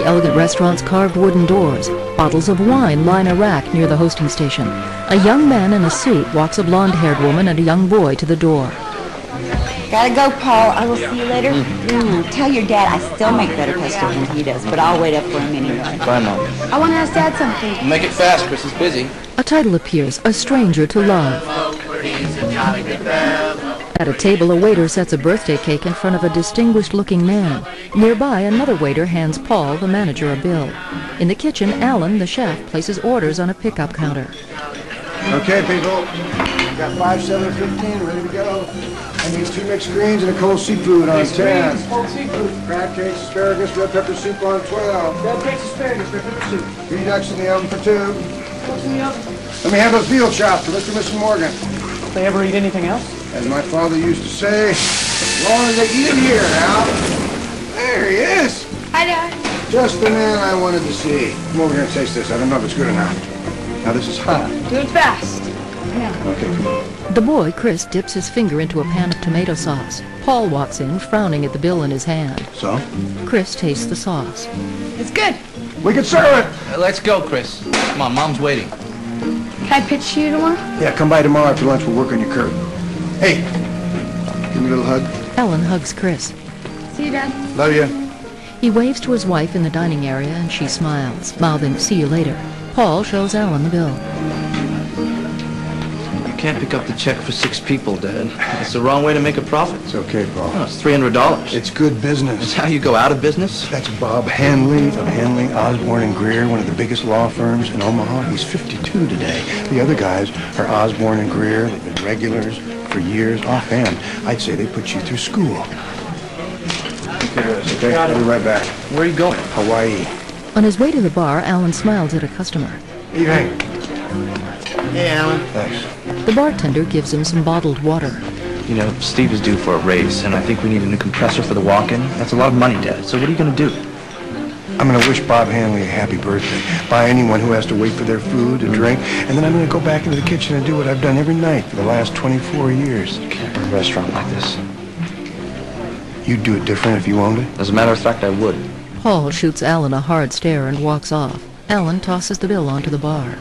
elegant restaurant's carved wooden doors. Bottles of wine line a rack near the hosting station. A young man in a suit walks a blonde-haired woman and a young boy to the door. Gotta go, Paul. I will see you later. Tell your dad I still make better pesto than he does, but I'll wait up for him anyway. Bye, Mom. I want to ask Dad something. Make it fast, Chris is busy. A title appears, A Stranger to Love. At a table, a waiter sets a birthday cake in front of a distinguished-looking man. Nearby, another waiter hands Paul, the manager, a bill. In the kitchen, Alan, the chef, places orders on a pickup counter. Okay, people. Got 5, 7, 15 ready to go. I need 2 mixed greens and a cold seafood on 10. Cold seafood. Crab cakes, asparagus, red pepper soup on 12. Crab cakes, asparagus, red pepper soup. 3 ducks in the oven for 2. What's in the oven? Let me have those veal chops for Mr. and Mrs. Morgan. They ever eat anything else? As my father used to say, as long as they eat it here now. There he is. Hi, Dad. Just the man I wanted to see. Come over here and taste this. I don't know if it's good or not. Now, this is hot. Do it fast. Okay, come on. The boy, Chris, dips his finger into a pan of tomato sauce. Paul walks in, frowning at the bill in his hand. So? Chris tastes the sauce. It's good. We can serve it. Let's go, Chris. Come on, Mom's waiting. Can I pitch to you tomorrow? Yeah, come by tomorrow after lunch. We'll work on your curve. Hey, give me a little hug. Alan hugs Chris. See you, Dad. Love you. He waves to his wife in the dining area, and she smiles, mouthing, "See you later." Paul shows Alan the bill. You can't pick up the check for 6 people, Dad. It's the wrong way to make a profit. It's okay, Paul. Oh, it's $300. It's good It's business. how you go out of business? That's Bob Hanley of Hanley, Osborne and Greer, one of the biggest law firms in Omaha. He's 52 today. The other guys are Osborne and Greer. They've been regulars for years. Offhand, I'd say they put you through school. Okay, I'll be right back. Where are you going? Hawaii. On his way to the bar, Alan smiles at a customer. Evening. Hey, Alan. Thanks. The bartender gives him some bottled water. You know, Steve is due for a raise, and I think we need a new compressor for the walk-in. That's a lot of money, Dad. So what are you going to do? I'm going to wish Bob Hanley a happy birthday. Buy anyone who has to wait for their food and drink, and then I'm going to go back into the kitchen and do what I've done every night for the last 24 years. You can't run a restaurant like this. You'd do it different if you owned it? As a matter of fact, I would. Paul shoots Alan a hard stare and walks off. Alan tosses the bill onto the bar.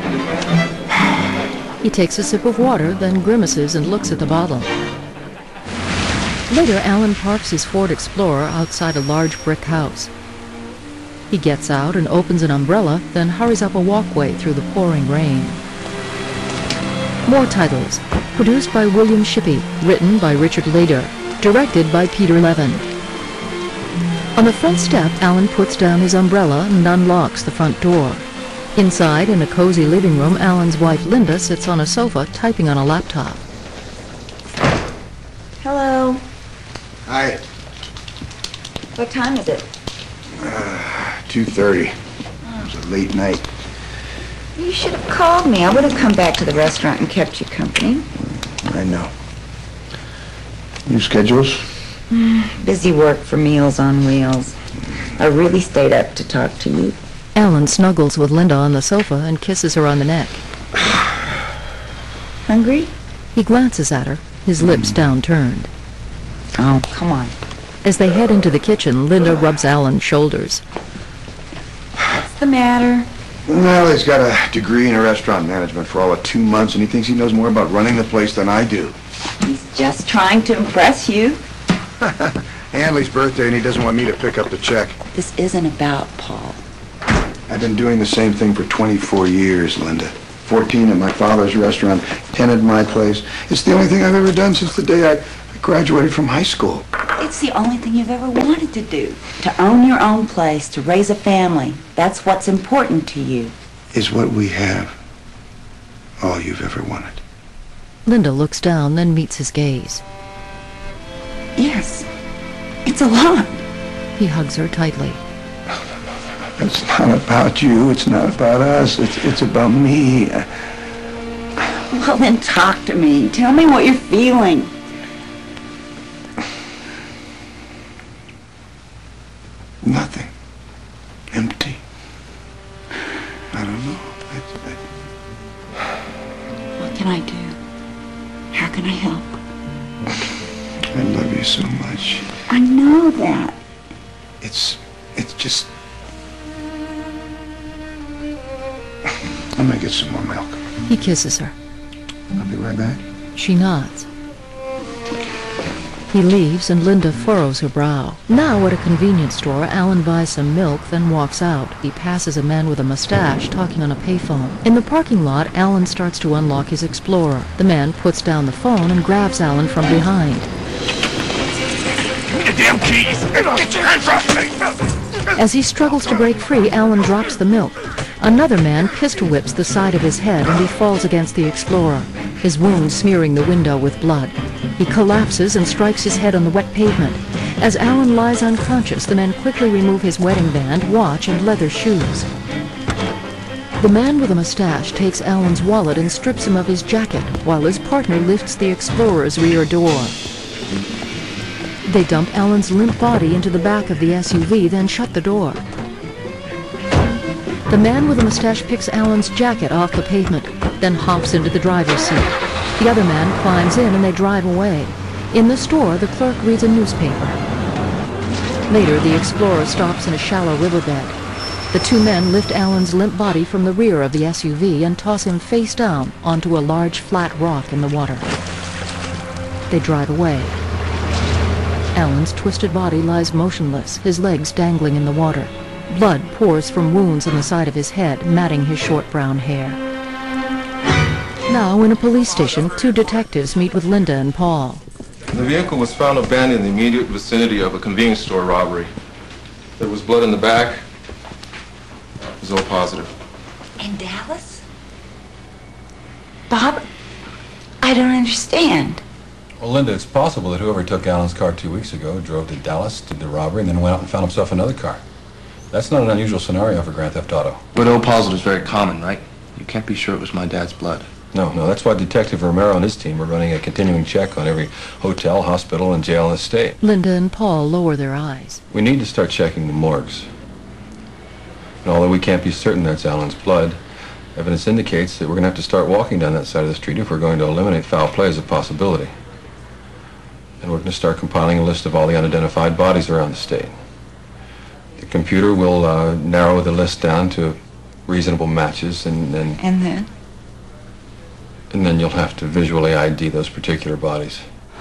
He takes a sip of water, then grimaces and looks at the bottle. Later, Alan parks his Ford Explorer outside a large brick house. He gets out and opens an umbrella, then hurries up a walkway through the pouring rain. More titles. Produced by William Shippey. Written by Richard Lader. Directed by Peter Levin. On the front step, Alan puts down his umbrella and unlocks the front door. Inside, in a cozy living room, Alan's wife Linda sits on a sofa typing on a laptop. Hello. Hi. What time is it? 2:30. It was a late night. You should have called me. I would have come back to the restaurant and kept you company. I know. New schedules? Busy work for Meals on Wheels. I really stayed up to talk to you. Alan snuggles with Linda on the sofa and kisses her on the neck. Hungry? He glances at her, his lips downturned. Oh, come on. As they head into the kitchen, Linda rubs Alan's shoulders. What's the matter? Well, he's got a degree in restaurant management for all of 2 months, and he thinks he knows more about running the place than I do. He's just trying to impress you. Hanley's birthday, and he doesn't want me to pick up the check. This isn't about Paul. I've been doing the same thing for 24 years, Linda. 14 at my father's restaurant, 10 at my place. It's the only thing I've ever done since the day I graduated from high school. It's the only thing you've ever wanted to do. To own your own place, to raise a family. That's what's important to you. Is what we have all you've ever wanted? Linda looks down, then meets his gaze. Yes. It's a lot. He hugs her tightly. It's not about you. It's not about us. It's about me. Well, then talk to me. Tell me what you're feeling. Nothing. Empty. I don't know. What can I do? How can I help? I love you so much. I know that. It's just I'm gonna get some more milk. He kisses her. I'll be right back. She nods. He leaves and Linda furrows her brow. Now at a convenience store, Alan buys some milk, then walks out. He passes a man with a mustache talking on a payphone. In the parking lot, Alan starts to unlock his Explorer. The man puts down the phone and grabs Alan from behind. Your damn keys! Get your hands off me! As he struggles to break free, Alan drops the milk. Another man pistol whips the side of his head and he falls against the Explorer, his wound smearing the window with blood. He collapses and strikes his head on the wet pavement. As Alan lies unconscious, the men quickly remove his wedding band, watch, and leather shoes. The man with a mustache takes Alan's wallet and strips him of his jacket, while his partner lifts the Explorer's rear door. They dump Alan's limp body into the back of the SUV, then shut the door. The man with the mustache picks Alan's jacket off the pavement, then hops into the driver's seat. The other man climbs in and they drive away. In the store, the clerk reads a newspaper. Later, the Explorer stops in a shallow riverbed. The two men lift Alan's limp body from the rear of the SUV and toss him face down onto a large flat rock in the water. They drive away. Alan's twisted body lies motionless, his legs dangling in the water. Blood pours from wounds on the side of his head, matting his short brown hair. Now, in a police station, two detectives meet with Linda and Paul. The vehicle was found abandoned in the immediate vicinity of a convenience store robbery. There was blood in the back. It was O positive. In Dallas? Bob, I don't understand. Well, Linda, it's possible that whoever took Alan's car 2 weeks ago drove to Dallas, did the robbery, and then went out and found himself another car. That's not an unusual scenario for Grand Theft Auto. But O positive is very common, right? You can't be sure it was my dad's blood. No, that's why Detective Romero and his team are running a continuing check on every hotel, hospital, and jail in the state. Linda and Paul lower their eyes. We need to start checking the morgues. And although we can't be certain that's Alan's blood, evidence indicates that we're going to have to start walking down that side of the street if we're going to eliminate foul play as a possibility. And we're going to start compiling a list of all the unidentified bodies around the state. The computer will narrow the list down to reasonable matches, and then... And then? And then you'll have to visually ID those particular bodies.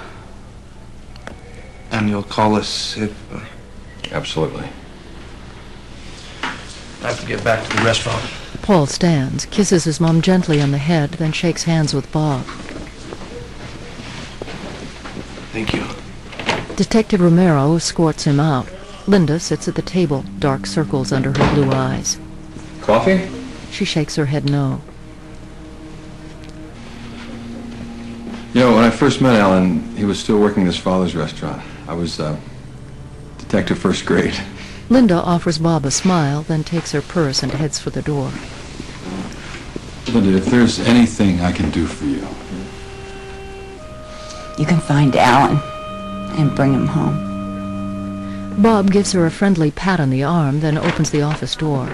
And you'll call us if... Absolutely. I have to get back to the restaurant. Paul stands, kisses his mom gently on the head, then shakes hands with Bob. Thank you. Detective Romero escorts him out. Linda sits at the table, dark circles under her blue eyes. Coffee? She shakes her head no. You know, when I first met Alan, he was still working at his father's restaurant. I was, detective first grade. Linda offers Bob a smile, then takes her purse and heads for the door. Linda, if there's anything I can do for you... You can find Alan and bring him home. Bob gives her a friendly pat on the arm, then opens the office door.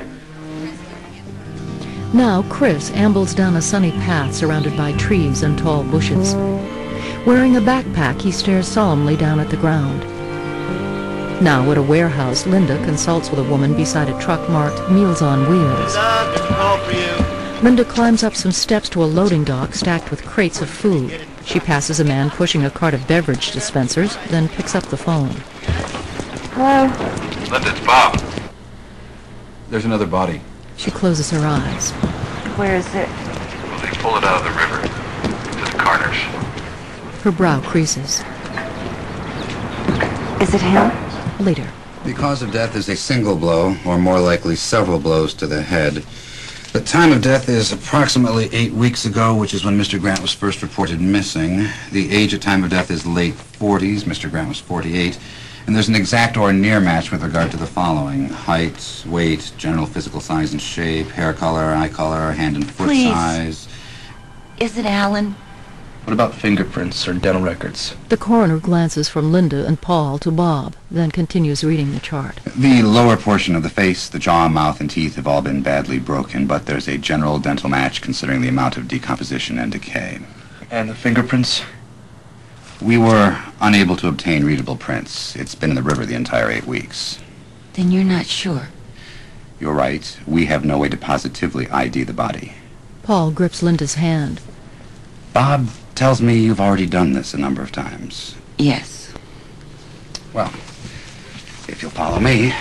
Now Chris ambles down a sunny path surrounded by trees and tall bushes. Wearing a backpack, he stares solemnly down at the ground. Now at a warehouse, Linda consults with a woman beside a truck marked Meals on Wheels. Linda climbs up some steps to a loading dock stacked with crates of food. She passes a man pushing a cart of beverage dispensers, then picks up the phone. Hello? Linda, it's Bob. There's another body. She closes her eyes. Where is it? Well, they pulled it out of the river to the Carters. Her brow creases. Is it him? Later. The cause of death is a single blow, or more likely several blows to the head. The time of death is approximately 8 weeks ago, which is when Mr. Grant was first reported missing. The age at time of death is late 40s. Mr. Grant was 48. And there's an exact or near match with regard to the following: height, weight, general physical size and shape, hair color, eye color, hand and foot Please. size. Is it Alan? What about fingerprints or dental records? The coroner glances from Linda and Paul to Bob, then continues reading the chart. The lower portion of the face, the jaw, mouth, and teeth have all been badly broken, but there's a general dental match considering the amount of decomposition and decay. And the fingerprints? We were unable to obtain readable prints. It's been in the river the entire 8 weeks. Then you're not sure. You're right. We have no way to positively ID the body. Paul grips Linda's hand. Bob tells me you've already done this a number of times. Yes. Well, if you'll follow me.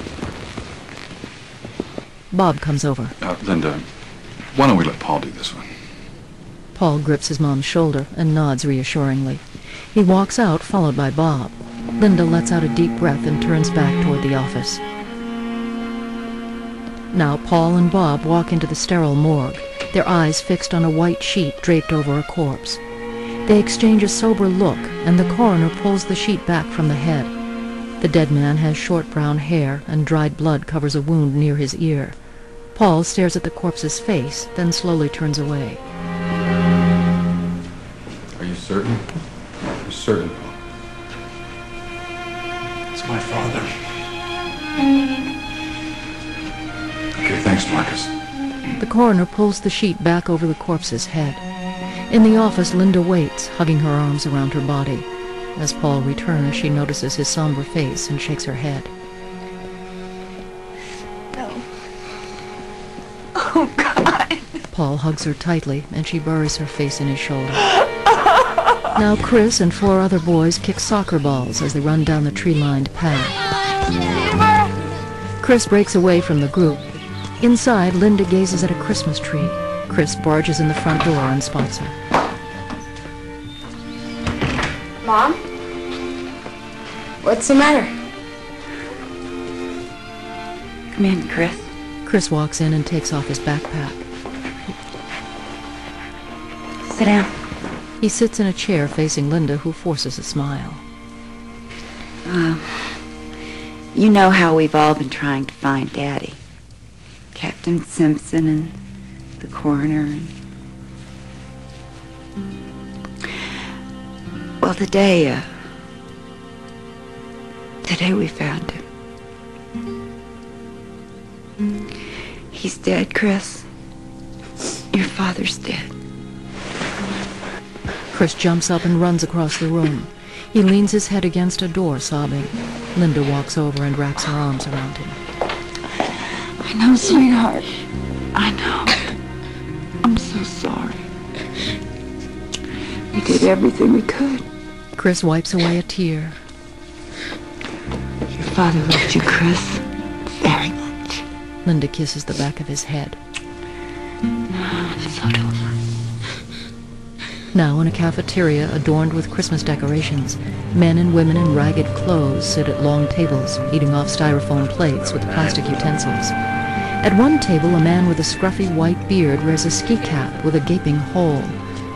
Bob comes over. Linda, why don't we let Paul do this one? Paul grips his mom's shoulder and nods reassuringly. He walks out, followed by Bob. Linda lets out a deep breath and turns back toward the office. Now Paul and Bob walk into the sterile morgue, their eyes fixed on a white sheet draped over a corpse. They exchange a sober look, and the coroner pulls the sheet back from the head. The dead man has short brown hair, and dried blood covers a wound near his ear. Paul stares at the corpse's face, then slowly turns away. Are you certain? You're certain, Paul? It's my father. Okay, thanks, Marcus. The coroner pulls the sheet back over the corpse's head. In the office, Linda waits, hugging her arms around her body. As Paul returns, she notices his somber face and shakes her head. No. Oh, God. Paul hugs her tightly, and she buries her face in his shoulder. Now Chris and 4 other boys kick soccer balls as they run down the tree-lined path. Chris breaks away from the group. Inside, Linda gazes at a Christmas tree. Chris barges in the front door and spots her. Mom? What's the matter? Come in, Chris. Chris walks in and takes off his backpack. Sit down. He sits in a chair facing Linda, who forces a smile. You know how we've all been trying to find Daddy. Captain Simpson and the coroner. Well, today we found him. He's dead, Chris. Your father's dead. Chris jumps up and runs across the room. He leans his head against a door, sobbing. Linda walks over and wraps her arms around him. I know, sweetheart. I know. I'm so sorry. We did everything we could. Chris wipes away a tear. Your father loved you, Chris. Very much. Linda kisses the back of his head. So do I. Now in a cafeteria adorned with Christmas decorations, men and women in ragged clothes sit at long tables, eating off styrofoam plates with plastic utensils. At one table, a man with a scruffy white beard wears a ski cap with a gaping hole.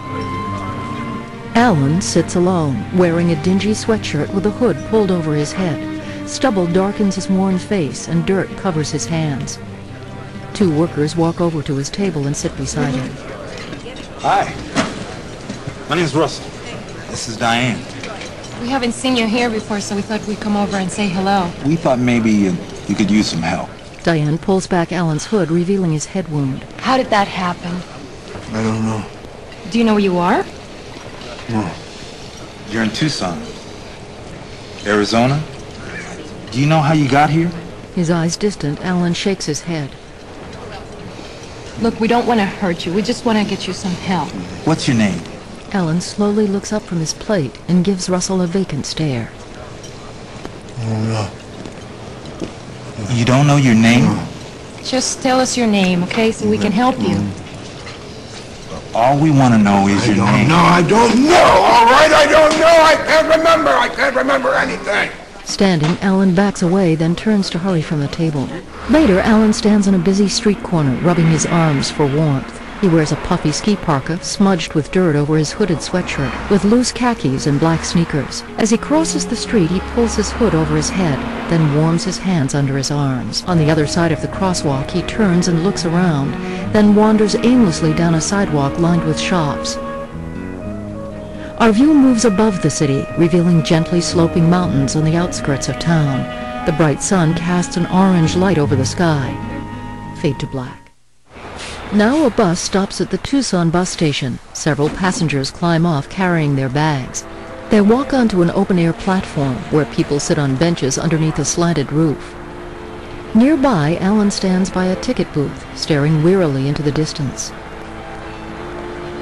Alan sits alone, wearing a dingy sweatshirt with a hood pulled over his head. Stubble darkens his worn face, and dirt covers his hands. 2 workers walk over to his table and sit beside him. Hi. My name's Russell. This is Diane. We haven't seen you here before, so we thought we'd come over and say hello. We thought maybe you could use some help. Diane pulls back Alan's hood, revealing his head wound. How did that happen? I don't know. Do you know where you are? No. You're in Tucson, Arizona? Do you know how you got here? His eyes distant, Alan shakes his head. Look, we don't want to hurt you. We just want to get you some help. What's your name? Alan slowly looks up from his plate and gives Russell a vacant stare. I don't know. You don't know your name? Just tell us your name, okay, so we can help you. All we want to know is your name. No, I don't know. All right, I don't know. I can't remember. I can't remember anything. Standing, Alan backs away, then turns to hurry from the table. Later, Alan stands on a busy street corner, rubbing his arms for warmth. He wears a puffy ski parka, smudged with dirt over his hooded sweatshirt, with loose khakis and black sneakers. As he crosses the street, he pulls his hood over his head, then warms his hands under his arms. On the other side of the crosswalk, he turns and looks around, then wanders aimlessly down a sidewalk lined with shops. Our view moves above the city, revealing gently sloping mountains on the outskirts of town. The bright sun casts an orange light over the sky. Fade to black. Now a bus stops at the Tucson bus station. Several passengers climb off carrying their bags. They walk onto an open-air platform where people sit on benches underneath a slanted roof. Nearby, Alan stands by a ticket booth, staring wearily into the distance.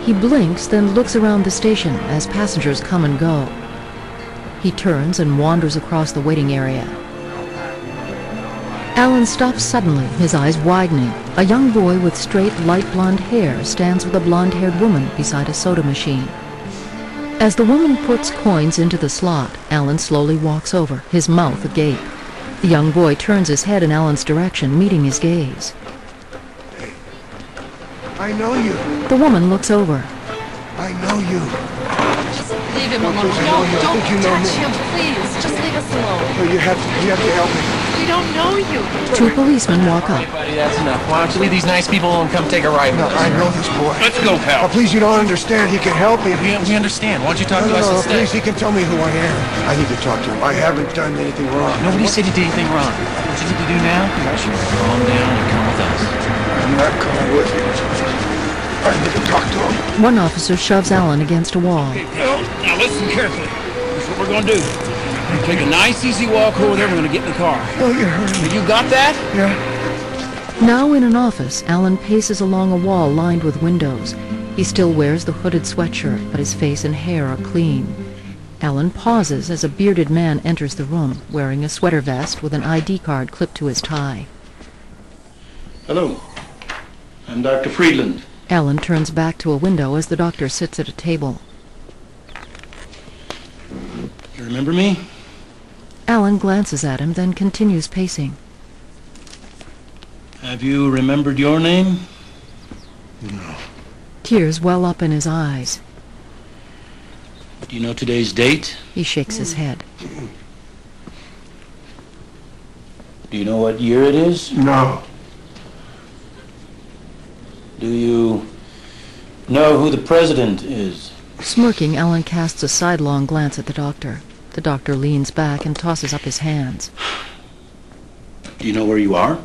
He blinks, then looks around the station as passengers come and go. He turns and wanders across the waiting area. Alan stops suddenly, his eyes widening. A young boy with straight, light blonde hair stands with a blonde-haired woman beside a soda machine. As the woman puts coins into the slot, Alan slowly walks over, his mouth agape. The young boy turns his head in Alan's direction, meeting his gaze. I know you. The woman looks over. I know you. Just leave him alone. I No, think don't you know touch me. him, please. Just leave us alone. No, you have to help me. We don't know you. Two policemen walk up. Buddy, that's enough. Why don't you leave these nice people and come take a ride with No, us? I know this boy. Let's go, pal. Oh, please, you don't understand. He can help me. We understand. Why don't you talk No, to us no, instead? please, he can tell me who I am. I need to talk to him. I haven't done anything wrong. Nobody said you did anything wrong. What you need to do now is you calm down and come with us. I'm not coming with you. I need to talk to him. One officer shoves Alan against a wall. Now listen carefully. This is what we're going to do. We're going to take a nice, easy walk over there. We're going to get in the car. Oh, you're hurting me. You got that? Yeah. Now in an office, Alan paces along a wall lined with windows. He still wears the hooded sweatshirt, but his face and hair are clean. Alan pauses as a bearded man enters the room, wearing a sweater vest with an ID card clipped to his tie. Hello. I'm Dr. Friedland. Alan turns back to a window as the doctor sits at a table. You remember me? Alan glances at him, then continues pacing. Have you remembered your name? No. Tears well up in his eyes. Do you know today's date? He shakes his head. Do you know what year it is? No. Do you know who the president is? Smirking, Alan casts a sidelong glance at the doctor. The doctor leans back and tosses up his hands. Do you know where you are?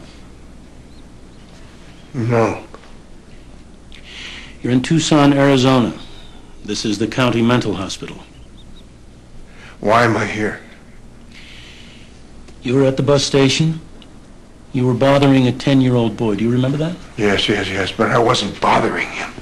No. You're in Tucson, Arizona. This is the county mental hospital. Why am I here? You were at the bus station. You were bothering a 10-year-old boy. Do you remember that? Yes, but I wasn't bothering him.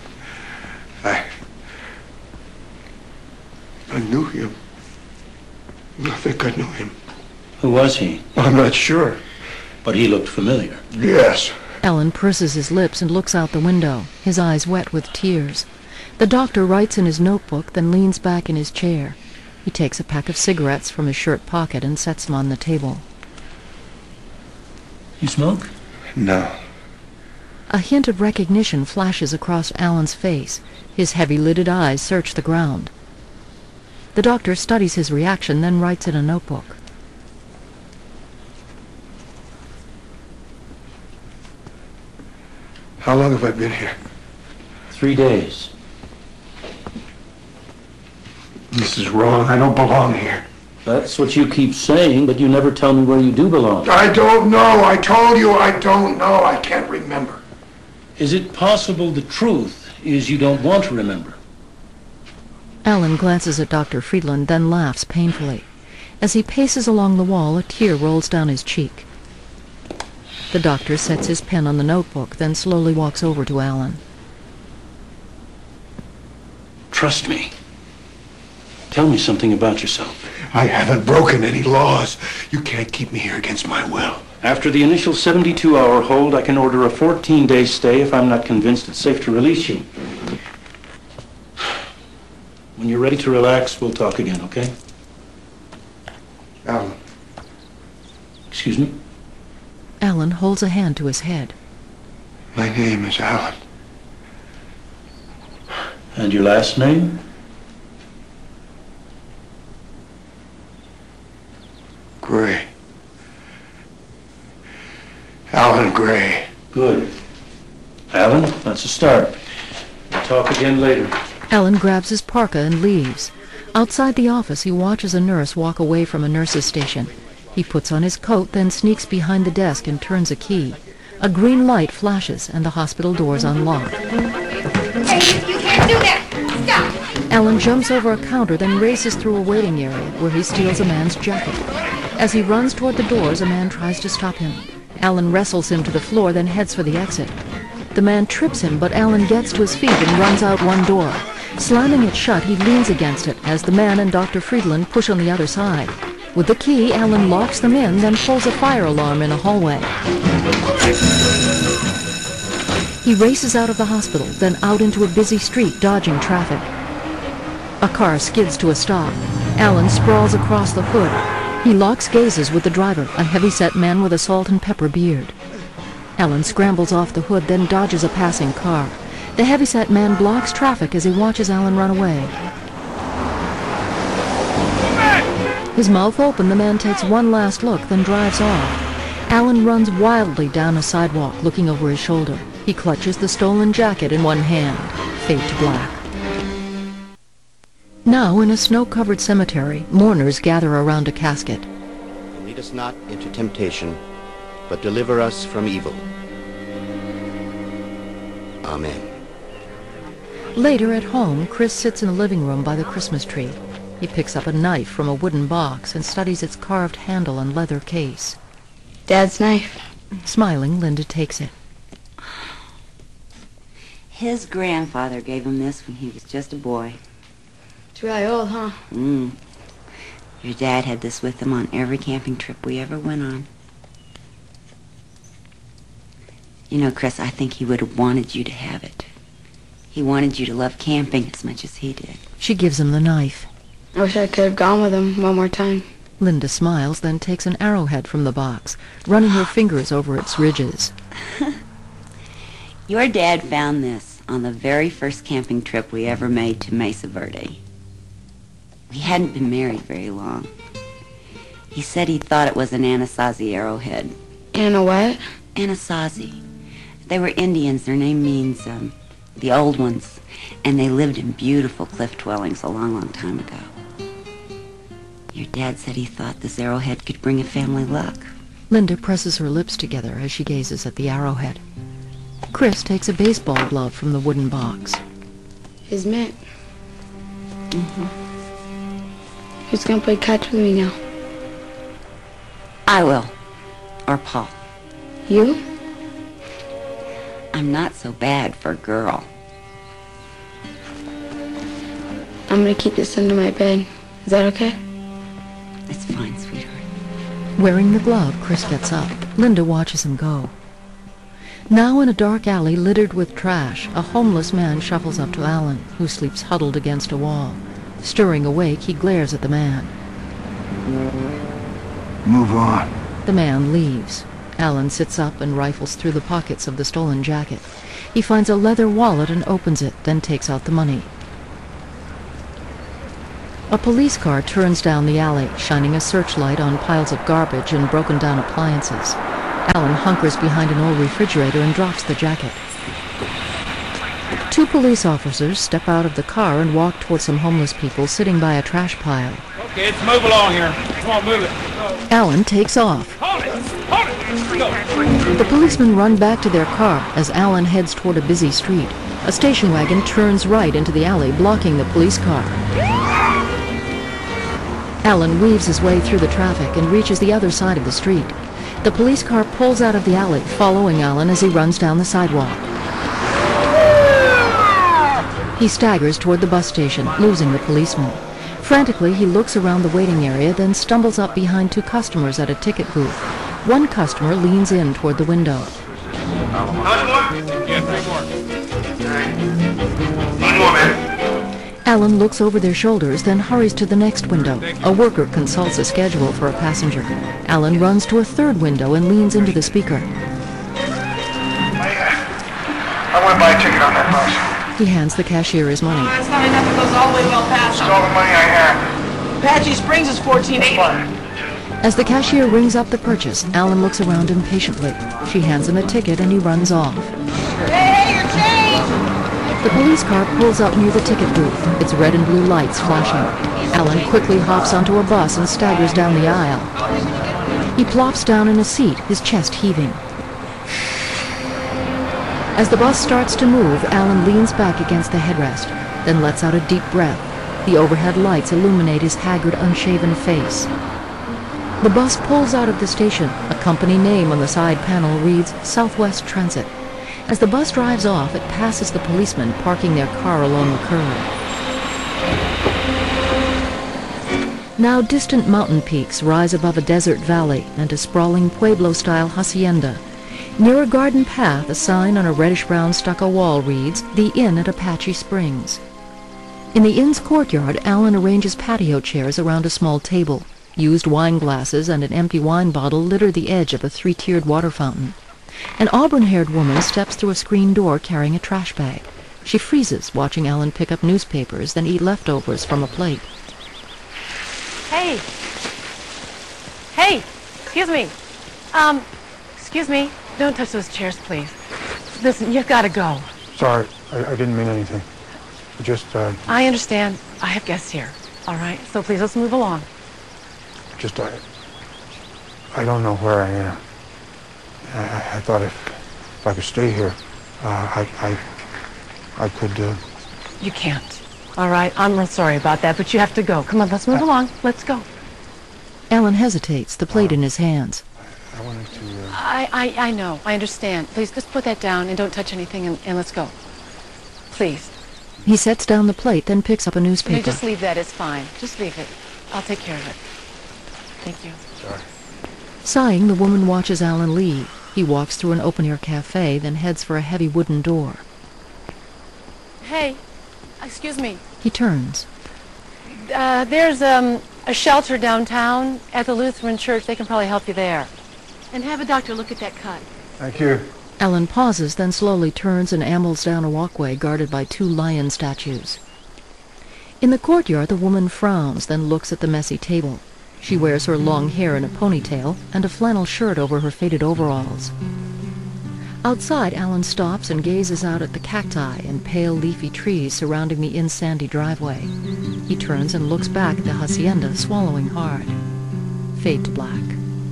I knew him. I think I knew him. Who was he? I'm not sure. But he looked familiar. Yes. Alan purses his lips and looks out the window, his eyes wet with tears. The doctor writes in his notebook, then leans back in his chair. He takes a pack of cigarettes from his shirt pocket and sets them on the table. You smoke? No. A hint of recognition flashes across Alan's face. His heavy-lidded eyes search the ground. The doctor studies his reaction, then writes in a notebook. How long have I been here? 3 days. This is wrong. I don't belong here. That's what you keep saying, but you never tell me where you do belong. I don't know. I told you I don't know. I can't remember. Is it possible the truth is you don't want to remember? Alan glances at Dr. Friedland, then laughs painfully. As he paces along the wall, a tear rolls down his cheek. The doctor sets his pen on the notebook, then slowly walks over to Alan. Trust me. Tell me something about yourself. I haven't broken any laws. You can't keep me here against my will. After the initial 72-hour hold, I can order a 14-day stay if I'm not convinced it's safe to release you. When you're ready to relax, we'll talk again, okay? Alan. Excuse me? Alan holds a hand to his head. My name is Alan. And your last name? Gray. Alan Gray. Good. Alan, that's a start. We'll talk again later. Alan grabs his parka and leaves. Outside the office, he watches a nurse walk away from a nurse's station. He puts on his coat, then sneaks behind the desk and turns a key. A green light flashes, and the hospital doors unlock. Hey, you can't do that! Stop! Alan jumps over a counter, then races through a waiting area, where he steals a man's jacket. As he runs toward the doors, a man tries to stop him. Alan wrestles him to the floor, then heads for the exit. The man trips him, but Alan gets to his feet and runs out one door. Slamming it shut, he leans against it as the man and Dr. Friedland push on the other side. With the key, Alan locks them in, then pulls a fire alarm in a hallway. He races out of the hospital, then out into a busy street, dodging traffic. A car skids to a stop. Alan sprawls across the hood. He locks gazes with the driver, a heavy-set man with a salt and pepper beard. Alan scrambles off the hood, then dodges a passing car. The heavy-set man blocks traffic as he watches Alan run away. His mouth open, the man takes one last look, then drives off. Alan runs wildly down a sidewalk, looking over his shoulder. He clutches the stolen jacket in one hand. Fade to black. Now, in a snow-covered cemetery, mourners gather around a casket. Lead us not into temptation, but deliver us from evil. Amen. Later at home, Chris sits in the living room by the Christmas tree. He picks up a knife from a wooden box and studies its carved handle and leather case. Dad's knife. Smiling, Linda takes it. His grandfather gave him this when he was just a boy. It's really old, huh? Your dad had this with him on every camping trip we ever went on. You know, Chris, I think he would have wanted you to have it. He wanted you to love camping as much as he did. She gives him the knife. I wish I could have gone with him one more time. Linda smiles, then takes an arrowhead from the box, running her fingers over its ridges. Your dad found this on the very first camping trip we ever made to Mesa Verde. We hadn't been married very long. He said he thought it was an Anasazi arrowhead. Anna what? Anasazi. They were Indians. Their name means, the old ones. And they lived in beautiful cliff dwellings a long, long time ago. Your dad said he thought this arrowhead could bring a family luck. Linda presses her lips together as she gazes at the arrowhead. Chris takes a baseball glove from the wooden box. His mitt. Who's gonna play catch with me now? I will. Or Paul. You? I'm not so bad for a girl. I'm gonna keep this under my bed. Is that okay? It's fine, sweetheart. Wearing the glove, Chris gets up. Linda watches him go. Now in a dark alley littered with trash, a homeless man shuffles up to Alan, who sleeps huddled against a wall. Stirring awake, he glares at the man. Move on. The man leaves. Alan sits up and rifles through the pockets of the stolen jacket. He finds a leather wallet and opens it, then takes out the money. A police car turns down the alley, shining a searchlight on piles of garbage and broken-down appliances. Alan hunkers behind an old refrigerator and drops the jacket. Two police officers step out of the car and walk toward some homeless people sitting by a trash pile. Okay, let's move along here. Come on, move it. Alan takes off. Hold it! Hold it! Go! The policemen run back to their car as Alan heads toward a busy street. A station wagon turns right into the alley, blocking the police car. Alan weaves his way through the traffic and reaches the other side of the street. The police car pulls out of the alley, following Alan as he runs down the sidewalk. He staggers toward the bus station, losing the policeman. Frantically, he looks around the waiting area, then stumbles up behind two customers at a ticket booth. One customer leans in toward the window. Alan looks over their shoulders, then hurries to the next window. A worker consults a schedule for a passenger. Alan runs to a third window and leans into the speaker. I want to buy a ticket on that bus. He hands the cashier his money. That's not enough. It goes all the way to El Paso. It's all the money I have. Apache Springs is $14.80. As the cashier rings up the purchase, Alan looks around impatiently. She hands him a ticket and he runs off. Hey, your change! The police car pulls up near the ticket booth, its red and blue lights flashing. Alan quickly hops onto a bus and staggers down the aisle. He plops down in a seat, his chest heaving. As the bus starts to move, Alan leans back against the headrest, then lets out a deep breath. The overhead lights illuminate his haggard, unshaven face. The bus pulls out of the station. A company name on the side panel reads Southwest Transit. As the bus drives off, it passes the policemen parking their car along the curb. Now distant mountain peaks rise above a desert valley and a sprawling Pueblo-style hacienda. Near a garden path, a sign on a reddish-brown stucco wall reads, "The Inn at Apache Springs." In the inn's courtyard, Alan arranges patio chairs around a small table. Used wine glasses and an empty wine bottle litter the edge of a three-tiered water fountain. An auburn-haired woman steps through a screen door carrying a trash bag. She freezes, watching Alan pick up newspapers, then eat leftovers from a plate. Hey! Hey! Excuse me. Excuse me. Don't touch those chairs, please. Listen, you've got to go. Sorry, I didn't mean anything. I understand. I have guests here. All right? So please, let's move along. I don't know where I am. I thought if I could stay here, I could, You can't. All right? I'm real sorry about that, but you have to go. Come on, let's move along. Let's go. Alan hesitates, the plate in his hands. I wanted to, I know. I understand. Please, just put that down and don't touch anything and let's go. Please. He sets down the plate, then picks up a newspaper. No, just leave that. It's fine. Just leave it. I'll take care of it. Thank you. Sorry. Sighing, the woman watches Alan leave. He walks through an open-air cafe, then heads for a heavy wooden door. Hey, excuse me. He turns. There's a shelter downtown at the Lutheran church. They can probably help you there. And have a doctor look at that cut. Thank you. Alan pauses, then slowly turns and ambles down a walkway guarded by two lion statues. In the courtyard, the woman frowns, then looks at the messy table. She wears her long hair in a ponytail and a flannel shirt over her faded overalls. Outside, Alan stops and gazes out at the cacti and pale leafy trees surrounding the inn's sandy driveway. He turns and looks back at the hacienda, swallowing hard. Fade to black.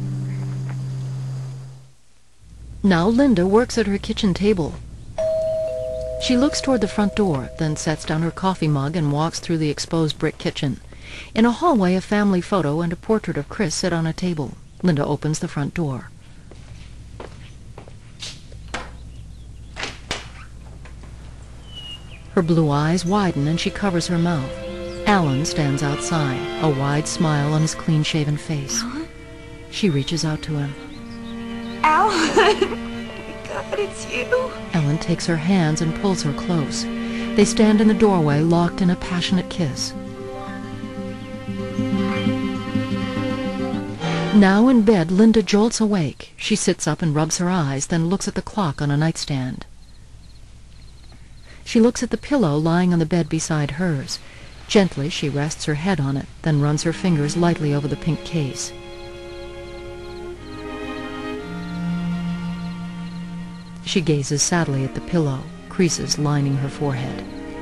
Now Linda works at her kitchen table. She looks toward the front door, then sets down her coffee mug and walks through the exposed brick kitchen. In a hallway, a family photo and a portrait of Chris sit on a table. Linda opens the front door. Her blue eyes widen and she covers her mouth. Alan stands outside, a wide smile on his clean-shaven face. She reaches out to him. Alan! Oh my God, it's you. Ellen takes her hands and pulls her close. They stand in the doorway, locked in a passionate kiss. Now in bed, Linda jolts awake. She sits up and rubs her eyes, then looks at the clock on a nightstand. She looks at the pillow lying on the bed beside hers. Gently, she rests her head on it, then runs her fingers lightly over the pink case. She gazes sadly at the pillow, creases lining her forehead.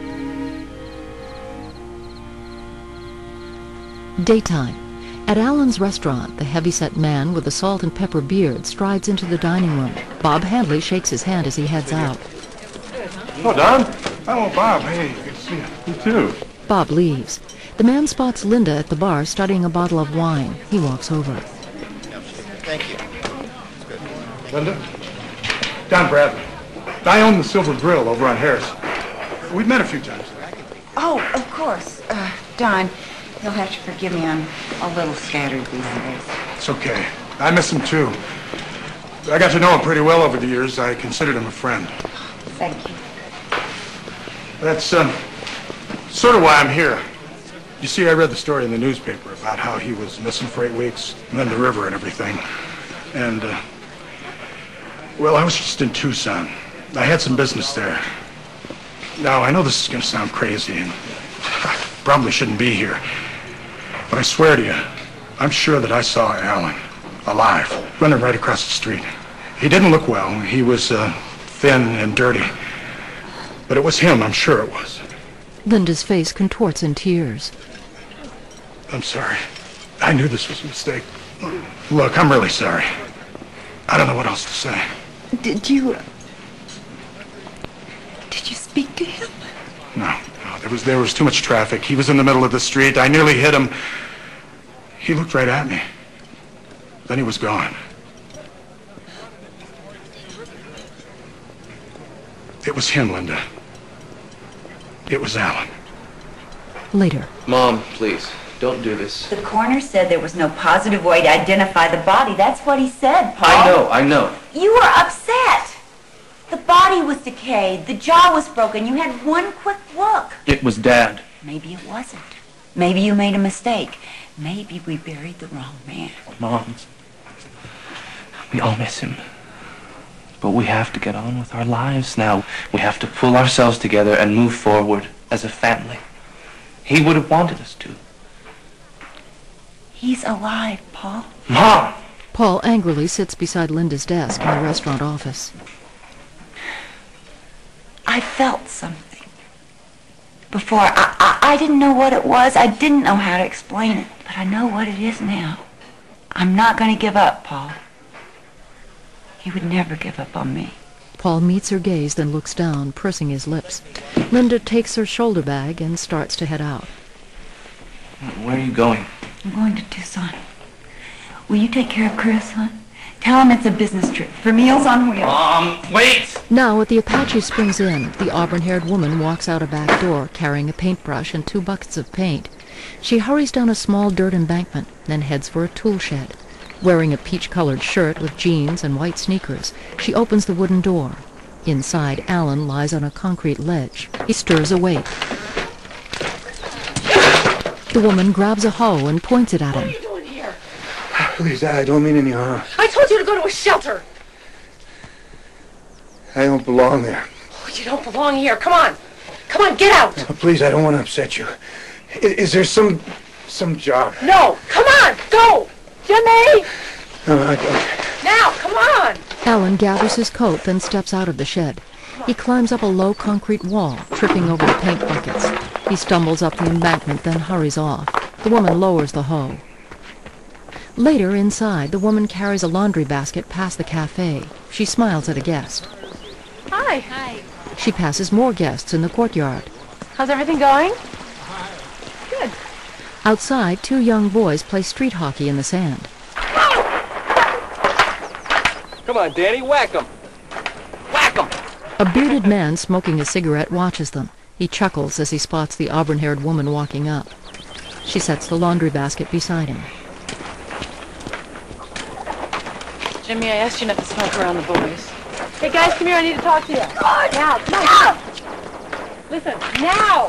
Daytime. At Alan's restaurant, the heavy-set man with the salt and pepper beard strides into the dining room. Bob Handley shakes his hand as he heads out. Oh, Don. Hello, Bob. Hey, good to see you. You too. Bob leaves. The man spots Linda at the bar studying a bottle of wine. He walks over. Thank you. Linda? Don Bradley. I own the Silver Grill over on Harris. We've met a few times. Oh, of course. Don, you'll have to forgive me. I'm a little scattered these days. It's okay. I miss him, too. I got to know him pretty well over the years. I considered him a friend. Thank you. That's, sort of why I'm here. You see, I read the story in the newspaper about how he was missing for 8 weeks, and then the river and everything. And, well, I was just in Tucson. I had some business there. Now, I know this is going to sound crazy, and I probably shouldn't be here. But I swear to you, I'm sure that I saw Alan, alive, running right across the street. He didn't look well. He was, thin and dirty. But it was him, I'm sure it was. Linda's face contorts in tears. I'm sorry. I knew this was a mistake. Look, I'm really sorry. I don't know what else to say. Did you speak to him? No, there was too much traffic. He was in the middle of the street. I nearly hit him. He looked right at me. Then he was gone. It was him, Linda. It was Alan. Later. Mom, please, don't do this. The coroner said there was no positive way to identify the body. That's what he said, Paul. I know. You were upset. The body was decayed. The jaw was broken. You had one quick look. It was Dad. Maybe it wasn't. Maybe you made a mistake. Maybe we buried the wrong man. Mom, we all miss him. But we have to get on with our lives now. We have to pull ourselves together and move forward as a family. He would have wanted us to. He's alive, Paul. Mom! Paul angrily sits beside Linda's desk in the restaurant office. I felt something. Before, I didn't know what it was. I didn't know how to explain it. But I know what it is now. I'm not going to give up, Paul. He would never give up on me. Paul meets her gaze, then looks down, pursing his lips. Linda takes her shoulder bag and starts to head out. Where are you going? I'm going to Tucson. Will you take care of Chris, hon? Tell him it's a business trip for Meals on Wheels. Wait! Now, at the Apache Springs Inn, the auburn-haired woman walks out a back door, carrying a paintbrush and 2 buckets of paint. She hurries down a small dirt embankment, then heads for a tool shed. Wearing a peach-colored shirt with jeans and white sneakers, she opens the wooden door. Inside, Alan lies on a concrete ledge. He stirs awake. The woman grabs a hoe and points it at him. What are you doing here? Please, I don't mean any harm. I told you to go to a shelter. I don't belong there. Oh, you don't belong here. Come on. Come on, get out. Please, I don't want to upset you. Is there some job? No, come on, go. Jimmy! Okay. Now, come on. Alan gathers his coat, then steps out of the shed. He climbs up a low concrete wall, tripping over the paint buckets. He stumbles up the embankment, then hurries off. The woman lowers the hoe. Later, inside, the woman carries a laundry basket past the cafe. She smiles at a guest. Hi. Hi. She passes more guests in the courtyard. How's everything going? Good. Outside, 2 young boys play street hockey in the sand. Come on, Danny, whack 'em! Whack 'em! A bearded man smoking a cigarette watches them. He chuckles as he spots the auburn-haired woman walking up. She sets the laundry basket beside him. Jimmy, I asked you not to smoke around the boys. Hey, guys, come here. I need to talk to you. Now, come on. Listen, now.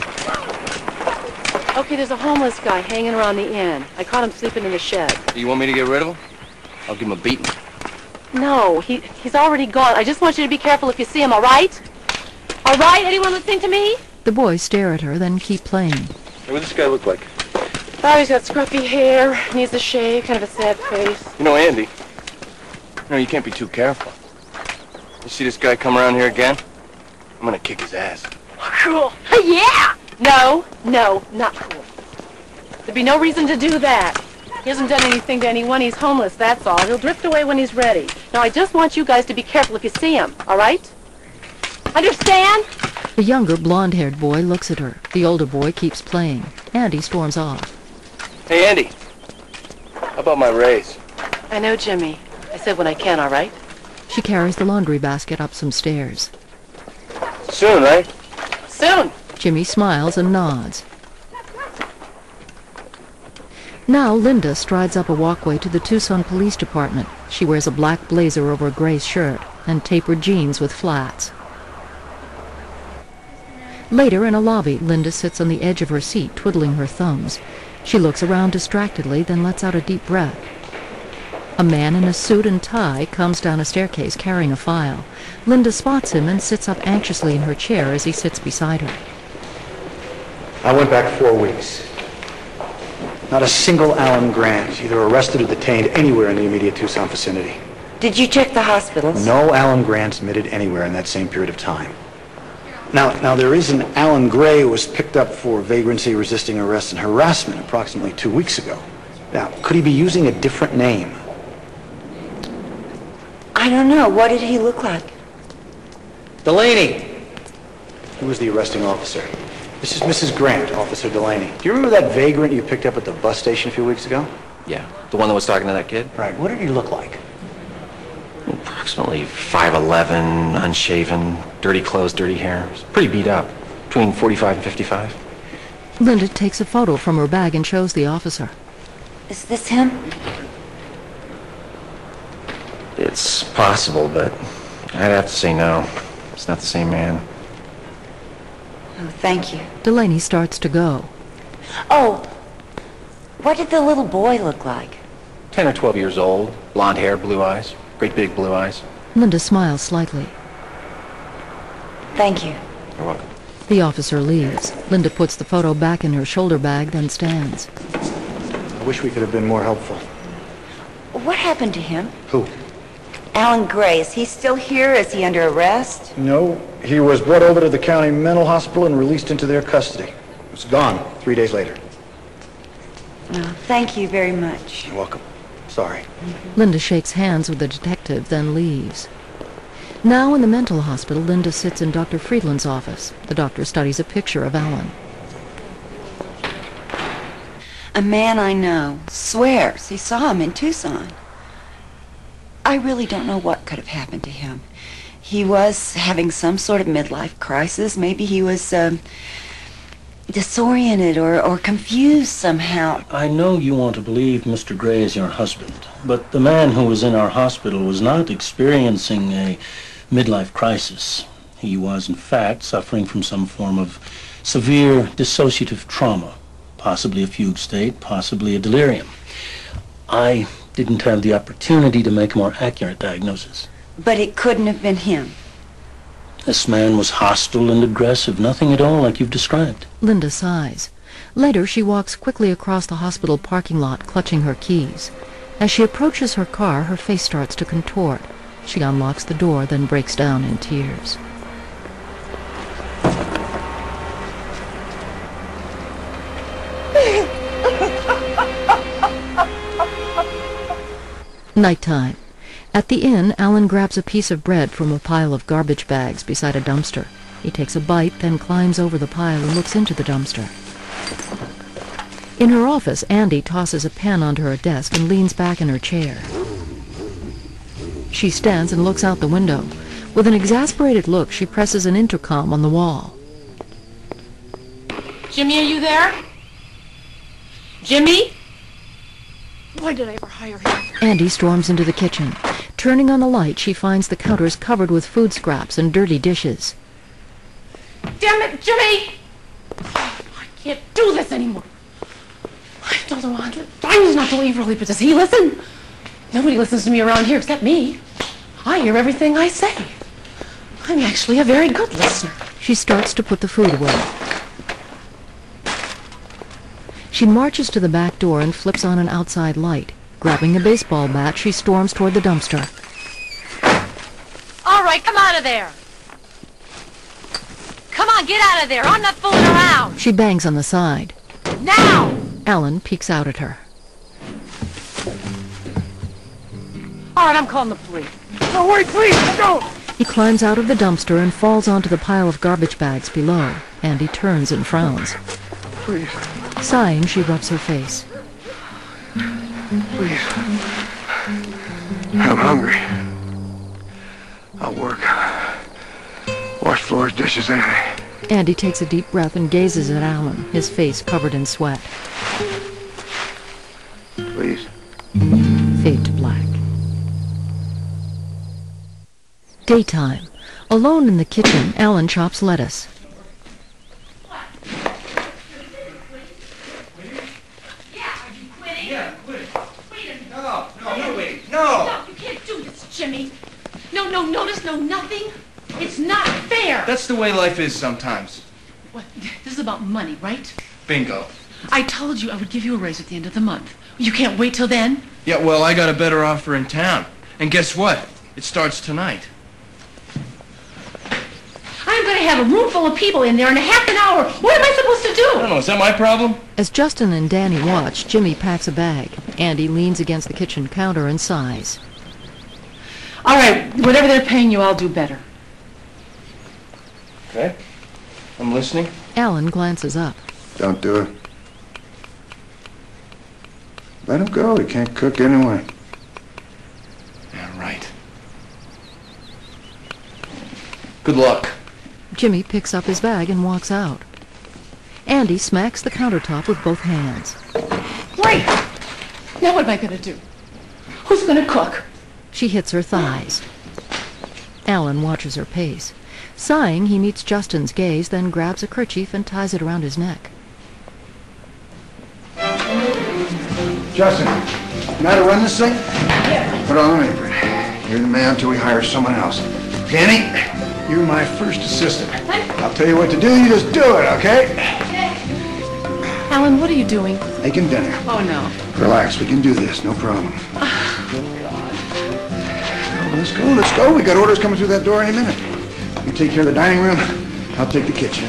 Okay, there's a homeless guy hanging around the inn. I caught him sleeping in the shed. You want me to get rid of him? I'll give him a beating. No, he's already gone. I just want you to be careful if you see him, all right? All right? Anyone listening to me? The boys stare at her, then keep playing. Hey, what does this guy look like? Oh, he's got scruffy hair, needs a shave, kind of a sad face. You know, Andy, you can't be too careful. You see this guy come around here again? I'm gonna kick his ass. Cool. Yeah! No, not cool. There'd be no reason to do that. He hasn't done anything to anyone. He's homeless, that's all. He'll drift away when he's ready. Now, I just want you guys to be careful if you see him, all right? Understand? The younger, blonde-haired boy looks at her. The older boy keeps playing. Andy storms off. Hey, Andy. How about my raise? I know, Jimmy. I said when I can, all right? She carries the laundry basket up some stairs. Soon, right? Soon. Jimmy smiles and nods. Now Linda strides up a walkway to the Tucson Police Department. She wears a black blazer over a gray shirt and tapered jeans with flats. Later, in a lobby, Linda sits on the edge of her seat, twiddling her thumbs. She looks around distractedly, then lets out a deep breath. A man in a suit and tie comes down a staircase carrying a file. Linda spots him and sits up anxiously in her chair as he sits beside her. I went back 4 weeks. Not a single Alan Grant, either arrested or detained anywhere in the immediate Tucson vicinity. Did you check the hospitals? No Alan Grants admitted anywhere in that same period of time. Now there is an Alan Gray who was picked up for vagrancy, resisting arrest, and harassment approximately 2 weeks ago. Now, could he be using a different name? I don't know. What did he look like? Delaney! He was the arresting officer. This is Mrs. Grant, Officer Delaney. Do you remember that vagrant you picked up at the bus station a few weeks ago? Yeah, the one that was talking to that kid? Right. What did he look like? Approximately 5'11", unshaven, dirty clothes, dirty hair. Pretty beat up. Between 45 and 55. Linda takes a photo from her bag and shows the officer. Is this him? It's possible, but I'd have to say no. It's not the same man. Oh, thank you. Delaney starts to go. Oh, what did the little boy look like? 10 or 12 years old, blonde hair, blue eyes, great big blue eyes. Linda smiles slightly. Thank you. You're welcome. The officer leaves. Linda puts the photo back in her shoulder bag, then stands. I wish we could have been more helpful. What happened to him? Who? Alan Gray. Is he still here? Is he under arrest? No, he was brought over to the county mental hospital and released into their custody. He was gone 3 days later. No, thank you very much. You're welcome. Sorry. Linda shakes hands with the detective, then leaves. Now in the mental hospital, Linda sits in Dr. Friedland's office. The doctor studies a picture of Alan. A man I know swears he saw him in Tucson. I really don't know what could have happened to him. He was having some sort of midlife crisis. Maybe he was disoriented or confused somehow. I know you want to believe Mr. Gray is your husband, but the man who was in our hospital was not experiencing a midlife crisis. He was, in fact, suffering from some form of severe dissociative trauma, possibly a fugue state, possibly a delirium. I didn't have the opportunity to make a more accurate diagnosis. But it couldn't have been him. This man was hostile and aggressive, nothing at all like you've described. Linda sighs. Later, she walks quickly across the hospital parking lot, clutching her keys. As she approaches her car, her face starts to contort. She unlocks the door, then breaks down in tears. Nighttime. At the inn, Alan grabs a piece of bread from a pile of garbage bags beside a dumpster. He takes a bite, then climbs over the pile and looks into the dumpster. In her office, Andy tosses a pen onto her desk and leans back in her chair. She stands and looks out the window. With an exasperated look, she presses an intercom on the wall. Jimmy, are you there? Jimmy? Why did I ever hire him? Andy storms into the kitchen. Turning on the light, she finds the counters covered with food scraps and dirty dishes. Damn it, Jimmy! I can't do this anymore. I've told him 100 times not to leave early, but does he listen? Nobody listens to me around here except me. I hear everything I say. I'm actually a very good listener. She starts to put the food away. She marches to the back door and flips on an outside light. Grabbing a baseball bat, she storms toward the dumpster. All right, come out of there. Come on, get out of there. I'm not fooling around. She bangs on the side. Now! Alan peeks out at her. All right, I'm calling the police. No, wait, please, don't! He climbs out of the dumpster and falls onto the pile of garbage bags below. Andy turns and frowns. Please. Sighing, she rubs her face. Please. I'm hungry. I'll work. Wash floors, dishes, anything. Andy takes a deep breath and gazes at Alan, his face covered in sweat. Please. Fade to black. Daytime. Alone in the kitchen, Alan chops lettuce. No, you can't do this, Jimmy. No notice, no nothing. It's not fair. That's the way life is sometimes. What? This is about money, right? Bingo. I told you I would give you a raise at the end of the month. You can't wait till then? Yeah, well, I got a better offer in town. And guess what? It starts tonight. I'm going to have a room full of people in there in a half an hour. What am I supposed to do? I don't know, is that my problem? As Justin and Danny watch, Jimmy packs a bag. Andy leans against the kitchen counter and sighs. All right, whatever they're paying you, I'll do better. Okay. I'm listening. Alan glances up. Don't do it. Let him go. He can't cook anyway. Yeah, right. Good luck. Jimmy picks up his bag and walks out. Andy smacks the countertop with both hands. Wait! Now what am I going to do? Who's going to cook? She hits her thighs. Alan watches her pace. Sighing, he meets Justin's gaze, then grabs a kerchief and ties it around his neck. Justin, know how to run this thing? Yeah. Put on an apron. You're the man until we hire someone else. Danny, you're my first assistant. I'll tell you what to do, you just do it, okay? Alan, what are you doing? Making dinner. Oh, no. Relax, we can do this, no problem. Let's go. We got orders coming through that door any minute. You take care of the dining room, I'll take the kitchen.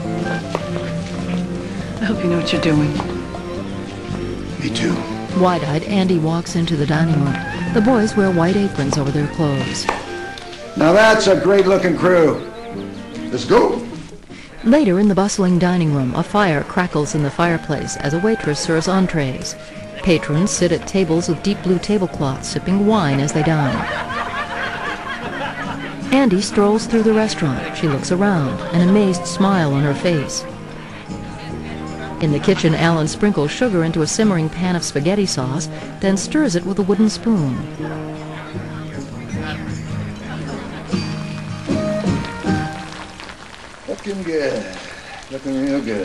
I hope you know what you're doing. Me too. Wide-eyed, Andy walks into the dining room. The boys wear white aprons over their clothes. Now that's a great-looking crew. Let's go. Later, in the bustling dining room, a fire crackles in the fireplace as a waitress serves entrees. Patrons sit at tables with deep blue tablecloths, sipping wine as they dine. Andy strolls through the restaurant. She looks around, an amazed smile on her face. In the kitchen, Alan sprinkles sugar into a simmering pan of spaghetti sauce, then stirs it with a wooden spoon. Looking good. Looking real good.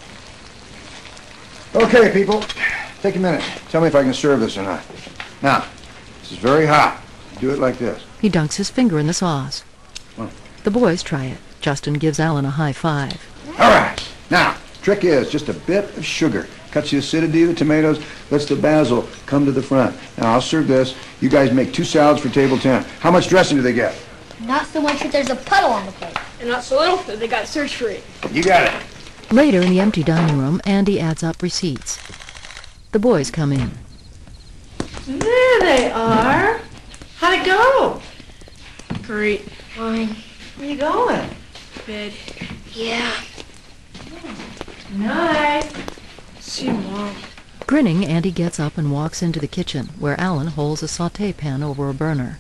Okay, people. Take a minute. Tell me if I can serve this or not. Now, this is very hot. Do it like this. He dunks his finger in the sauce. The boys try it. Justin gives Alan a high five. All right. Now, trick is just a bit of sugar. Cuts the acidity of the tomatoes, lets the basil come to the front. Now, I'll serve this. You guys make 2 salads for table 10. How much dressing do they get? Not so much that there's a puddle on the plate. And not so little that they got to search for it. You got it. Later, in the empty dining room, Andy adds up receipts. The boys come in. There they are. How'd it go? Great. Fine. Where you going? Bed. Yeah. Night. See you, Mom. Grinning, Andy gets up and walks into the kitchen, where Alan holds a sauté pan over a burner.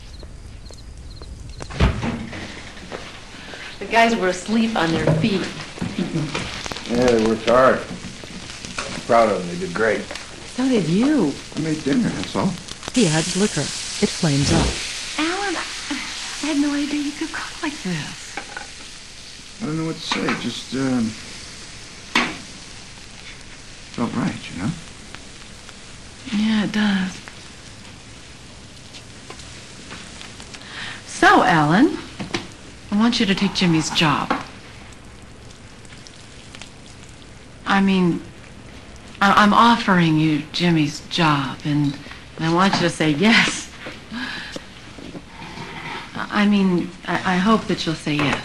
The guys were asleep on their feet. Yeah, they worked hard. I'm proud of them. They did great. So did you. I made dinner, that's all. He adds liquor. It flames up. Alan, I had no idea you could cook like this. I don't know what to say. Just, felt right, you know? Yeah, it does. So, Alan, I want you to take Jimmy's job. I mean, I'm offering you Jimmy's job, and I want you to say yes. I mean, I hope that you'll say yes.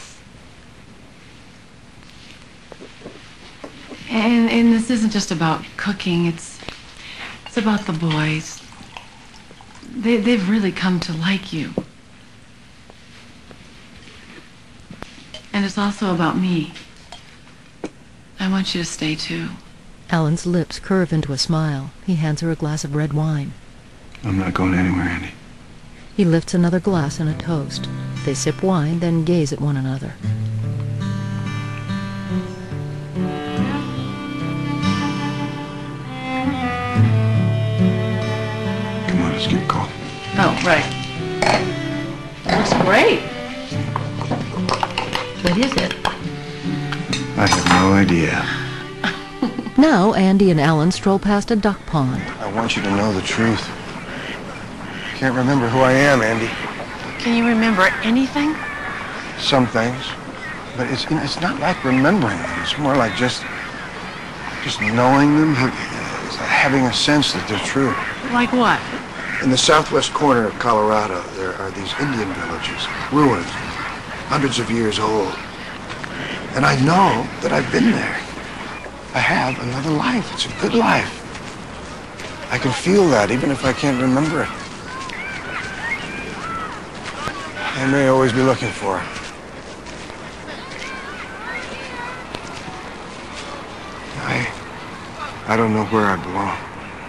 And this isn't just about cooking, it's about the boys. They've really come to like you. And it's also about me. I want you to stay too. Alan's lips curve into a smile. He hands her a glass of red wine. I'm not going anywhere, Andy. He lifts another glass and a toast. They sip wine, then gaze at one another. Come on, let's get coffee. Oh, right. Looks great. What is it? I have no idea. Now, Andy and Alan stroll past a duck pond. I want you to know the truth. Can't remember who I am, Andy. Can you remember anything? Some things. But it's not like remembering them. It's more like just knowing them, having a sense that they're true. Like what? In the southwest corner of Colorado, there are these Indian villages, ruined, hundreds of years old. And I know that I've been there. I have another life. It's a good life. I can feel that even if I can't remember it. I may always be looking for it. I don't know where I belong.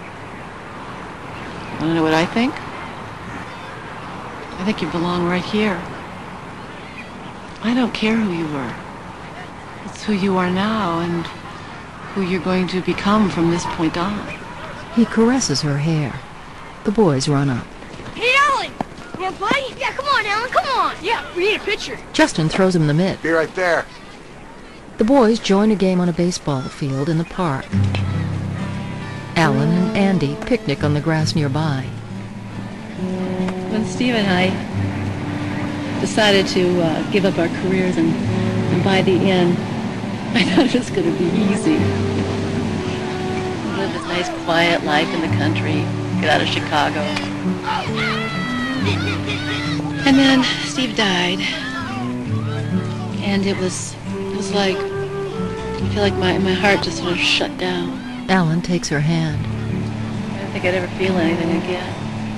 Want to know what I think? I think you belong right here. I don't care who you were. It's who you are now and who you're going to become from this point on. He caresses her hair. The boys run up. Hey, Alan! You wanna play? Yeah, come on, Alan, come on! Yeah, we need a pitcher. Justin throws him the mitt. Be right there. The boys join a game on a baseball field in the park. Alan and Andy picnic on the grass nearby. When Steve and I decided to give up our careers and buy the inn, I thought it was going to be easy. Live this nice, quiet life in the country, get out of Chicago. And then Steve died, and it was like, I feel like my heart just sort of shut down. Alan takes her hand. I didn't think I'd ever feel anything again.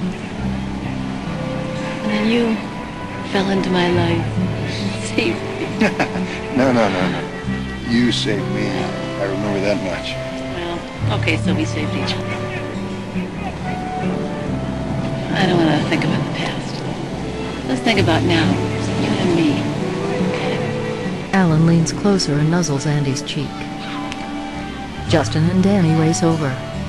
And then you fell into my life, saved me. No. You saved me. I remember that much. Well, okay, so we saved each other. I don't want to think about the past. Let's think about now, just you and me. Alan leans closer and nuzzles Andy's cheek. Justin and Danny race over.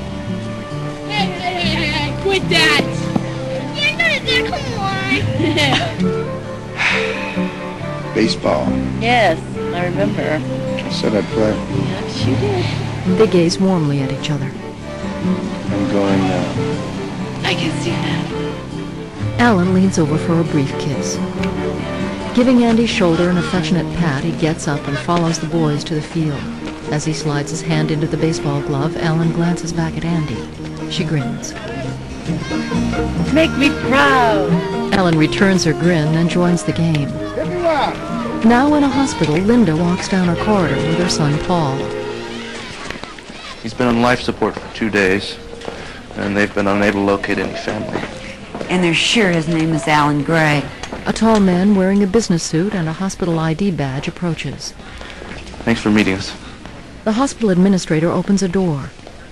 Hey, quit that! Yeah, none of that, come on! Baseball. Yes, I remember. I said I'd play. Yes, you did. They gaze warmly at each other. I'm going now. I can see that. Alan leans over for a brief kiss. Giving Andy's shoulder an affectionate pat, he gets up and follows the boys to the field. As he slides his hand into the baseball glove, Alan glances back at Andy. She grins. Make me proud. Alan returns her grin and joins the game. Now in a hospital, Linda walks down a corridor with her son Paul. He's been on life support for 2 days, and they've been unable to locate any family. And they're sure his name is Alan Gray. A tall man wearing a business suit and a hospital ID badge approaches. Thanks for meeting us. The hospital administrator opens a door.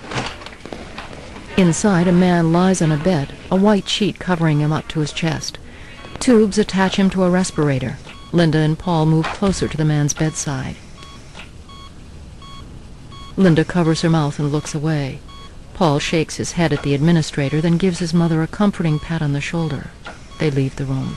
Inside, a man lies on a bed, a white sheet covering him up to his chest. Tubes attach him to a respirator. Linda and Paul move closer to the man's bedside. Linda covers her mouth and looks away. Paul shakes his head at the administrator, then gives his mother a comforting pat on the shoulder. They leave the room.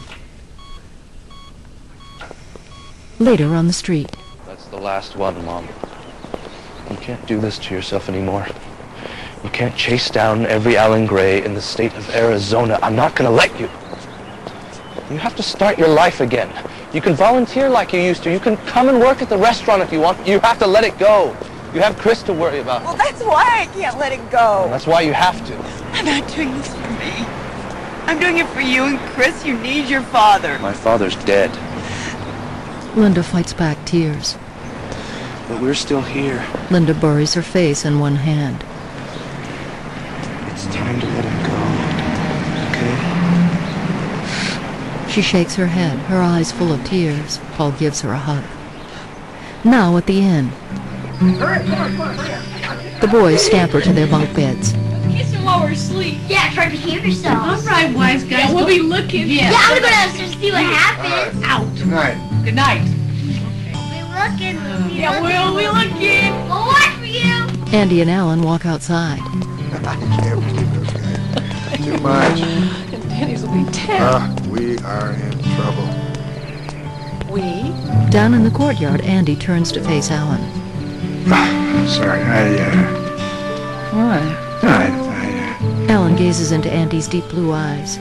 Later on the street. That's the last one, Mom. You can't do this to yourself anymore. You can't chase down every Alan Gray in the state of Arizona. I'm not going to let you. You have to start your life again. You can volunteer like you used to. You can come and work at the restaurant if you want. You have to let it go. You have Chris to worry about. Well, that's why I can't let it go. And that's why you have to. I'm not doing this for me. I'm doing it for you and Chris. You need your father. My father's dead. Linda fights back tears. But we're still here. Linda buries her face in one hand. It's time to let him go. Okay? She shakes her head, her eyes full of tears. Paul gives her a hug. Now at the inn. The boys scamper to their bunk beds. Kiss him while we're asleep. Yeah, try to behave yourselves. All right, wise guys. Yeah, we'll be looking. Yeah, I'm gonna go downstairs to see what happens. Out. Good night. Good night. We're looking. Yeah, we'll be looking. We'll watch for you. Andy and Alan walk outside. I can't believe those guys. Too much. And Danny's will be 10. We are in trouble. We? Down in the courtyard, Andy turns to face Alan. Sorry, Why? Alan gazes into Andy's deep blue eyes.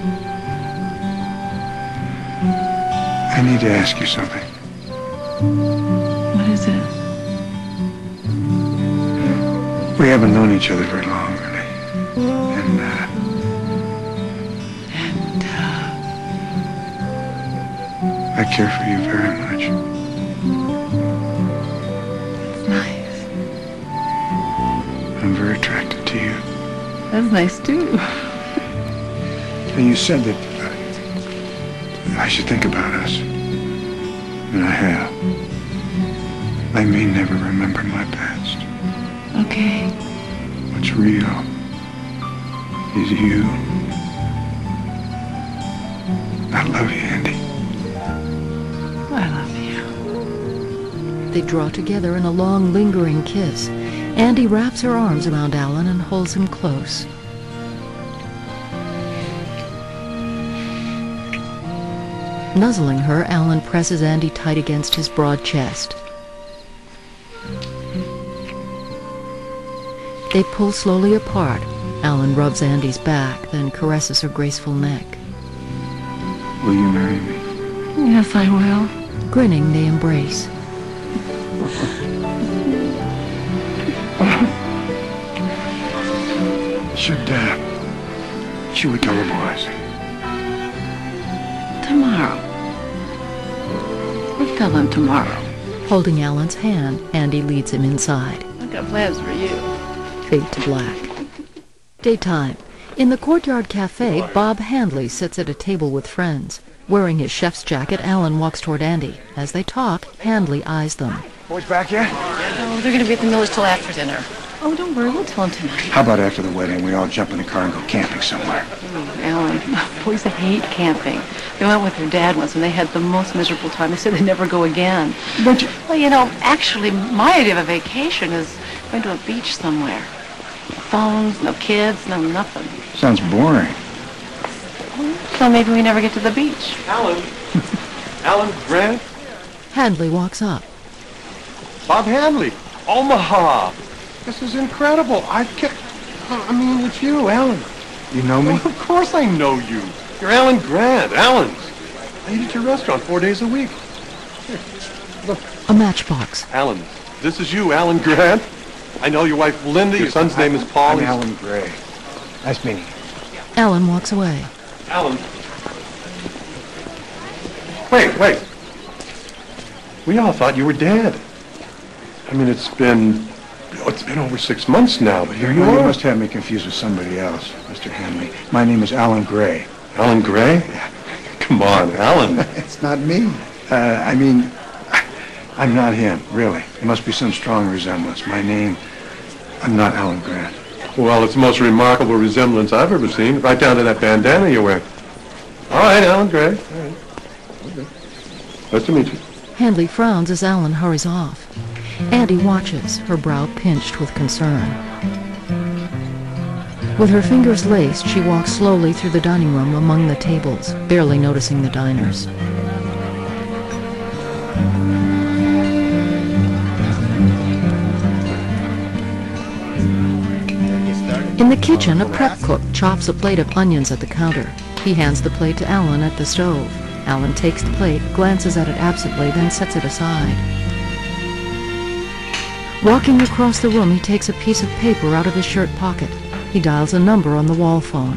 I need to ask you something. What is it? We haven't known each other very long, really. And I care for you very much. It's nice. I'm very attracted to you. That's nice, too. And you said that I should think about us. And I have. I may never remember my past. Okay. What's real is you. I love you, Andy. I love you. They draw together in a long, lingering kiss. Andy wraps her arms around Alan and holds him close. Nuzzling her, Alan presses Andy tight against his broad chest. They pull slowly apart. Alan rubs Andy's back, then caresses her graceful neck. Will you marry me? Yes, I will. Grinning, they embrace. Should we tell the boys? Tomorrow. We'll tell them tomorrow. Holding Alan's hand, Andy leads him inside. I've got plans for you. Fade to black. Daytime. In the Courtyard Cafe, Bob Handley sits at a table with friends. Wearing his chef's jacket, Alan walks toward Andy. As they talk, Handley eyes them. Boys back yet? Oh, they're going to be at the Millers till after dinner. Oh, don't worry, we'll tell them tonight. How about after the wedding, we all jump in the car and go camping somewhere? Alan, boys hate camping. They went with their dad once and they had the most miserable time. They said they'd never go again. But well, you know, actually, my idea of a vacation is going to a beach somewhere. No phones, no kids, no nothing. Sounds boring. So maybe we never get to the beach. Alan? Alan Grant? Handley walks up. Bob Handley, Omaha. This is incredible. It's you, Alan. You know me? Well, of course I know you. You're Alan Grant, Alan's. I eat at your restaurant 4 days a week. Here, look. A matchbox. Alan, this is you, Alan Grant. I know your wife, Linda. Your son's name is Paul. I'm Alan Gray. Nice meeting you. Alan walks away. Alan. Wait. We all thought you were dead. I mean, it's been over 6 months now, but here you are. You must have me confused with somebody else, Mr. Handley. My name is Alan Gray. Alan Gray? Yeah. Come on, Alan. It's not me. I'm not him, really. There must be some strong resemblance. I'm not Alan Grant. Well, it's the most remarkable resemblance I've ever seen, right down to that bandana you're wearing. All right, Alan Gray. All right. Okay. Nice to meet you. Handley frowns as Alan hurries off. Andy watches, her brow pinched with concern. With her fingers laced, she walks slowly through the dining room among the tables, barely noticing the diners. In the kitchen, a prep cook chops a plate of onions at the counter. He hands the plate to Alan at the stove. Alan takes the plate, glances at it absently, then sets it aside. Walking across the room, he takes a piece of paper out of his shirt pocket. He dials a number on the wall phone.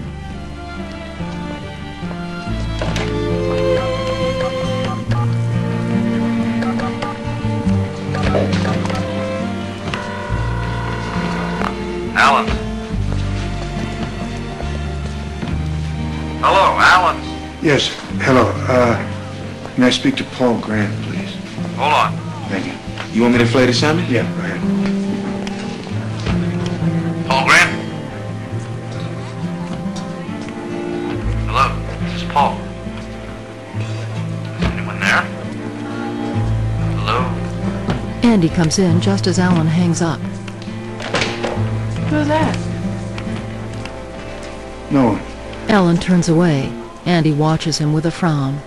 Alan. Hello, Alan. Yes, hello. May I speak to Paul Grant, please? Hold on. Thank you. You want me to play the salmon? Yeah, go ahead. Paul Grant? Hello, this is Paul. Is anyone there? Hello? Andy comes in just as Alan hangs up. Who's that? No one. Alan turns away. Andy watches him with a frown.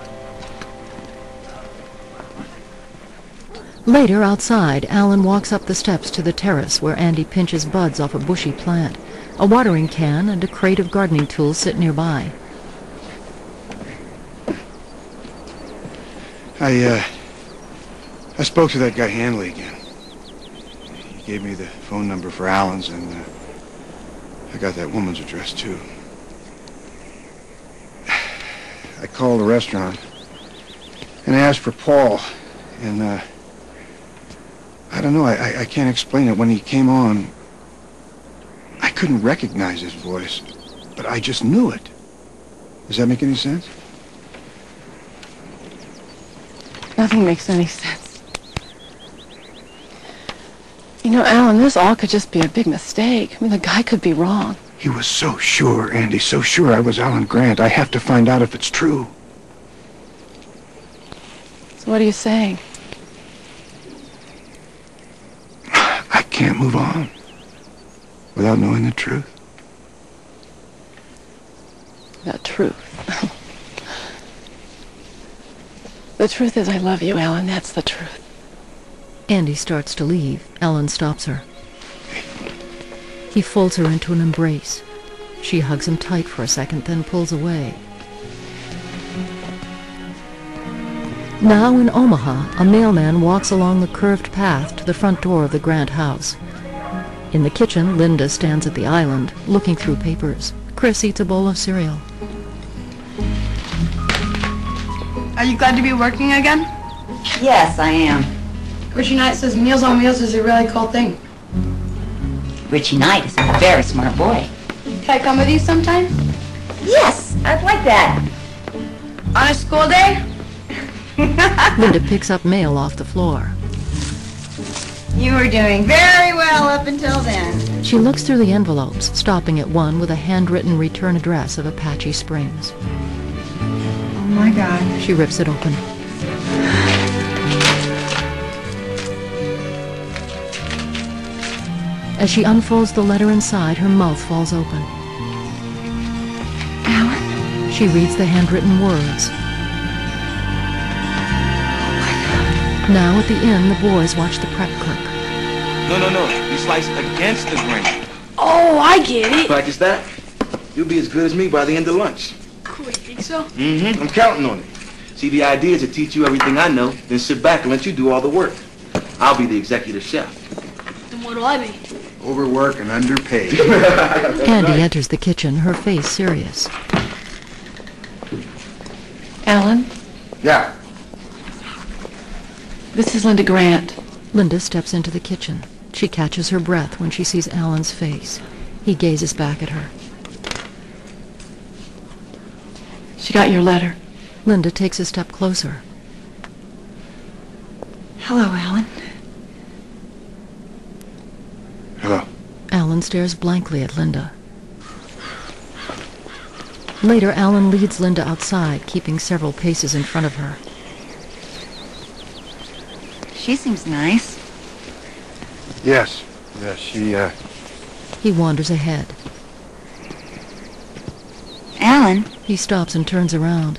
Later, outside, Alan walks up the steps to the terrace where Andy pinches buds off a bushy plant. A watering can and a crate of gardening tools sit nearby. I spoke to that guy Handley again. He gave me the phone number for Alan's, and I got that woman's address, too. I called the restaurant, and I asked for Paul, and, I don't know, I can't explain it. When he came on, I couldn't recognize his voice, but I just knew it. Does that make any sense? Nothing makes any sense. You know, Alan, this all could just be a big mistake. I mean, the guy could be wrong. He was so sure, Andy, so sure I was Alan Grant. I have to find out if it's true. So what are you saying? can't move on without knowing the truth. The truth. The truth is I love you, Alan. That's the truth. Andy starts to leave. Alan stops her. He folds her into an embrace. She hugs him tight for a second, then pulls away. Now in Omaha, a mailman walks along the curved path to the front door of the Grant house. In the kitchen, Linda stands at the island, looking through papers. Chris eats a bowl of cereal. Are you glad to be working again? Yes, I am. Richie Knight says Meals on Wheels is a really cool thing. Richie Knight is a very smart boy. Can I come with you sometime? Yes, I'd like that. On a school day? Linda picks up mail off the floor. You were doing very well up until then. She looks through the envelopes, stopping at one with a handwritten return address of Apache Springs. Oh my God. She rips it open. As she unfolds the letter inside, her mouth falls open. Alan? She reads the handwritten words. Now at the inn, the boys watch the prep cook. No. You slice against the grain. Oh, I get it. Practice that. You'll be as good as me by the end of lunch. Cool, you think so? I'm counting on it. See, the idea is to teach you everything I know, then sit back and let you do all the work. I'll be the executive chef. Then what'll I be? Overwork and underpaid. Candy enters the kitchen, her face serious. Alan, Yeah. this is Linda Grant. Linda steps into the kitchen. She catches her breath when she sees Alan's face. He gazes back at her. She got your letter. Linda takes a step closer. Hello, Alan. Hello. Alan stares blankly at Linda. Later, Alan leads Linda outside, keeping several paces in front of her. She seems nice. Yes. Yes, she, He wanders ahead. Alan, He stops and turns around.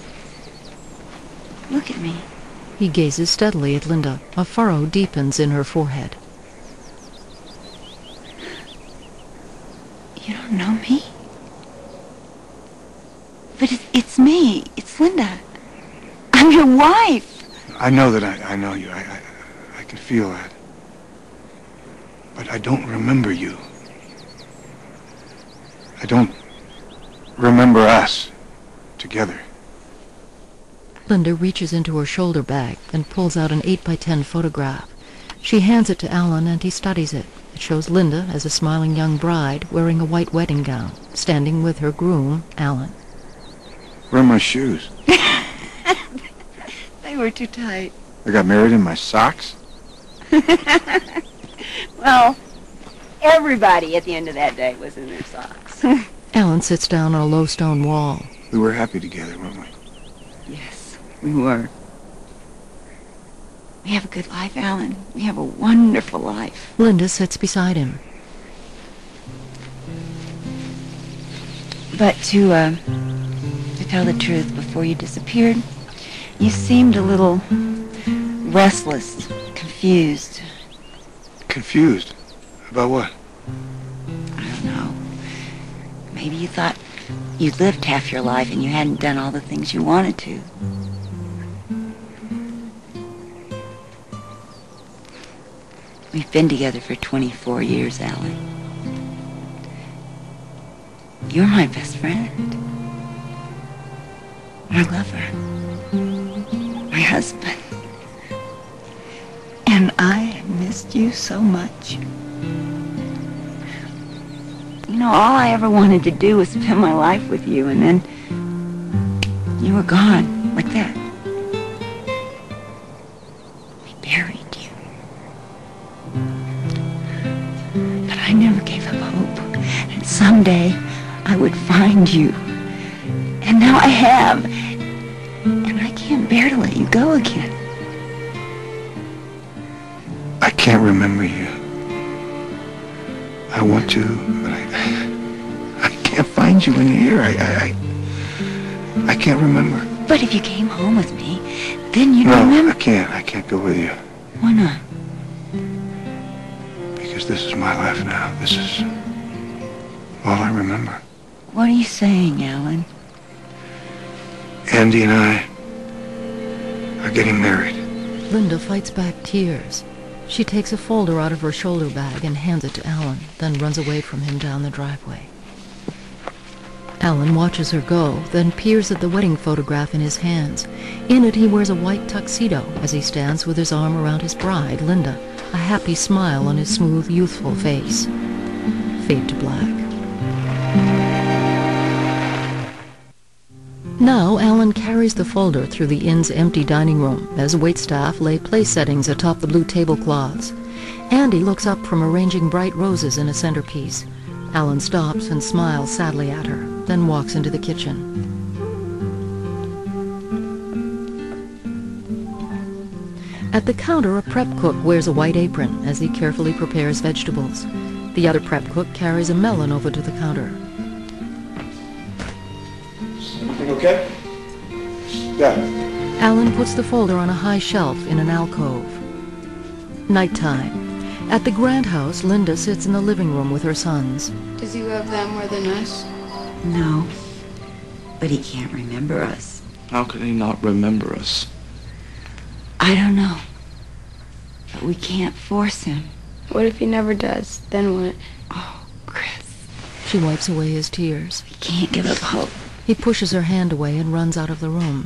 look at me. He gazes steadily at Linda. A furrow deepens in her forehead. You don't know me? But it's me. It's Linda. I'm your wife. I know that I know you. I can feel that. But I don't remember you. I don't remember us together. Linda reaches into her shoulder bag and pulls out an 8x10 photograph. She hands it to Alan and he studies it. It shows Linda as a smiling young bride wearing a white wedding gown, standing with her groom, Alan. Where are my shoes? They were too tight. I got married in my socks? Well, everybody at the end of that day was in their socks. Alan sits down on a low stone wall. We were happy together, weren't we? Yes, we were. We have a good life, Alan. We have a wonderful life. Linda sits beside him. But to tell the truth, before you disappeared, you seemed a little restless, confused. Confused? About what? I don't know. Maybe you thought you'd lived half your life and you hadn't done all the things you wanted to. We've been together for 24 years, Alan. You're my best friend. My lover. My husband. And I have missed you so much. You know, all I ever wanted to do was spend my life with you, and then you were gone, like that. We buried you. But I never gave up hope. And someday I would find you. And now I have. And I can't bear to let you go again. I can't remember you. I want to, but I can't find you in here. I can't remember. But if you came home with me, then you'd No, remember. I can't go with you. Why not? Because this is my life now. This is all I remember. What are you saying, Alan? Andy and I are getting married. Linda fights back tears. She takes a folder out of her shoulder bag and hands it to Alan, then runs away from him down the driveway. Alan watches her go, then peers at the wedding photograph in his hands. In it, he wears a white tuxedo as he stands with his arm around his bride, Linda, a happy smile on his smooth, youthful face. Fade to black. Now, Alan carries the folder through the inn's empty dining room as waitstaff lay place settings atop the blue tablecloths. Andy looks up from arranging bright roses in a centerpiece. Alan stops and smiles sadly at her, then walks into the kitchen. At the counter, a prep cook wears a white apron as he carefully prepares vegetables. The other prep cook carries a melon over to the counter. Everything okay? Yeah. Alan puts the folder on a high shelf in an alcove. Nighttime. At the Grant house, Linda sits in the living room with her sons. Does he love them more than us? No. But he can't remember us. How could he not remember us? I don't know. But we can't force him. What if he never does? Then what? Oh, Chris. She wipes away his tears. We can't give up hope. He pushes her hand away and runs out of the room.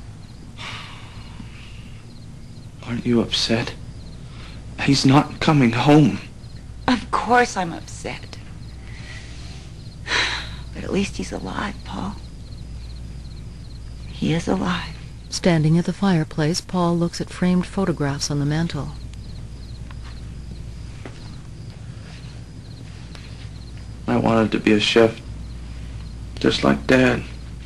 Aren't you upset? He's not coming home. Of course I'm upset. But at least he's alive, Paul. He is alive. Standing at the fireplace, Paul looks at framed photographs on the mantel. I wanted to be a chef, just like Dad.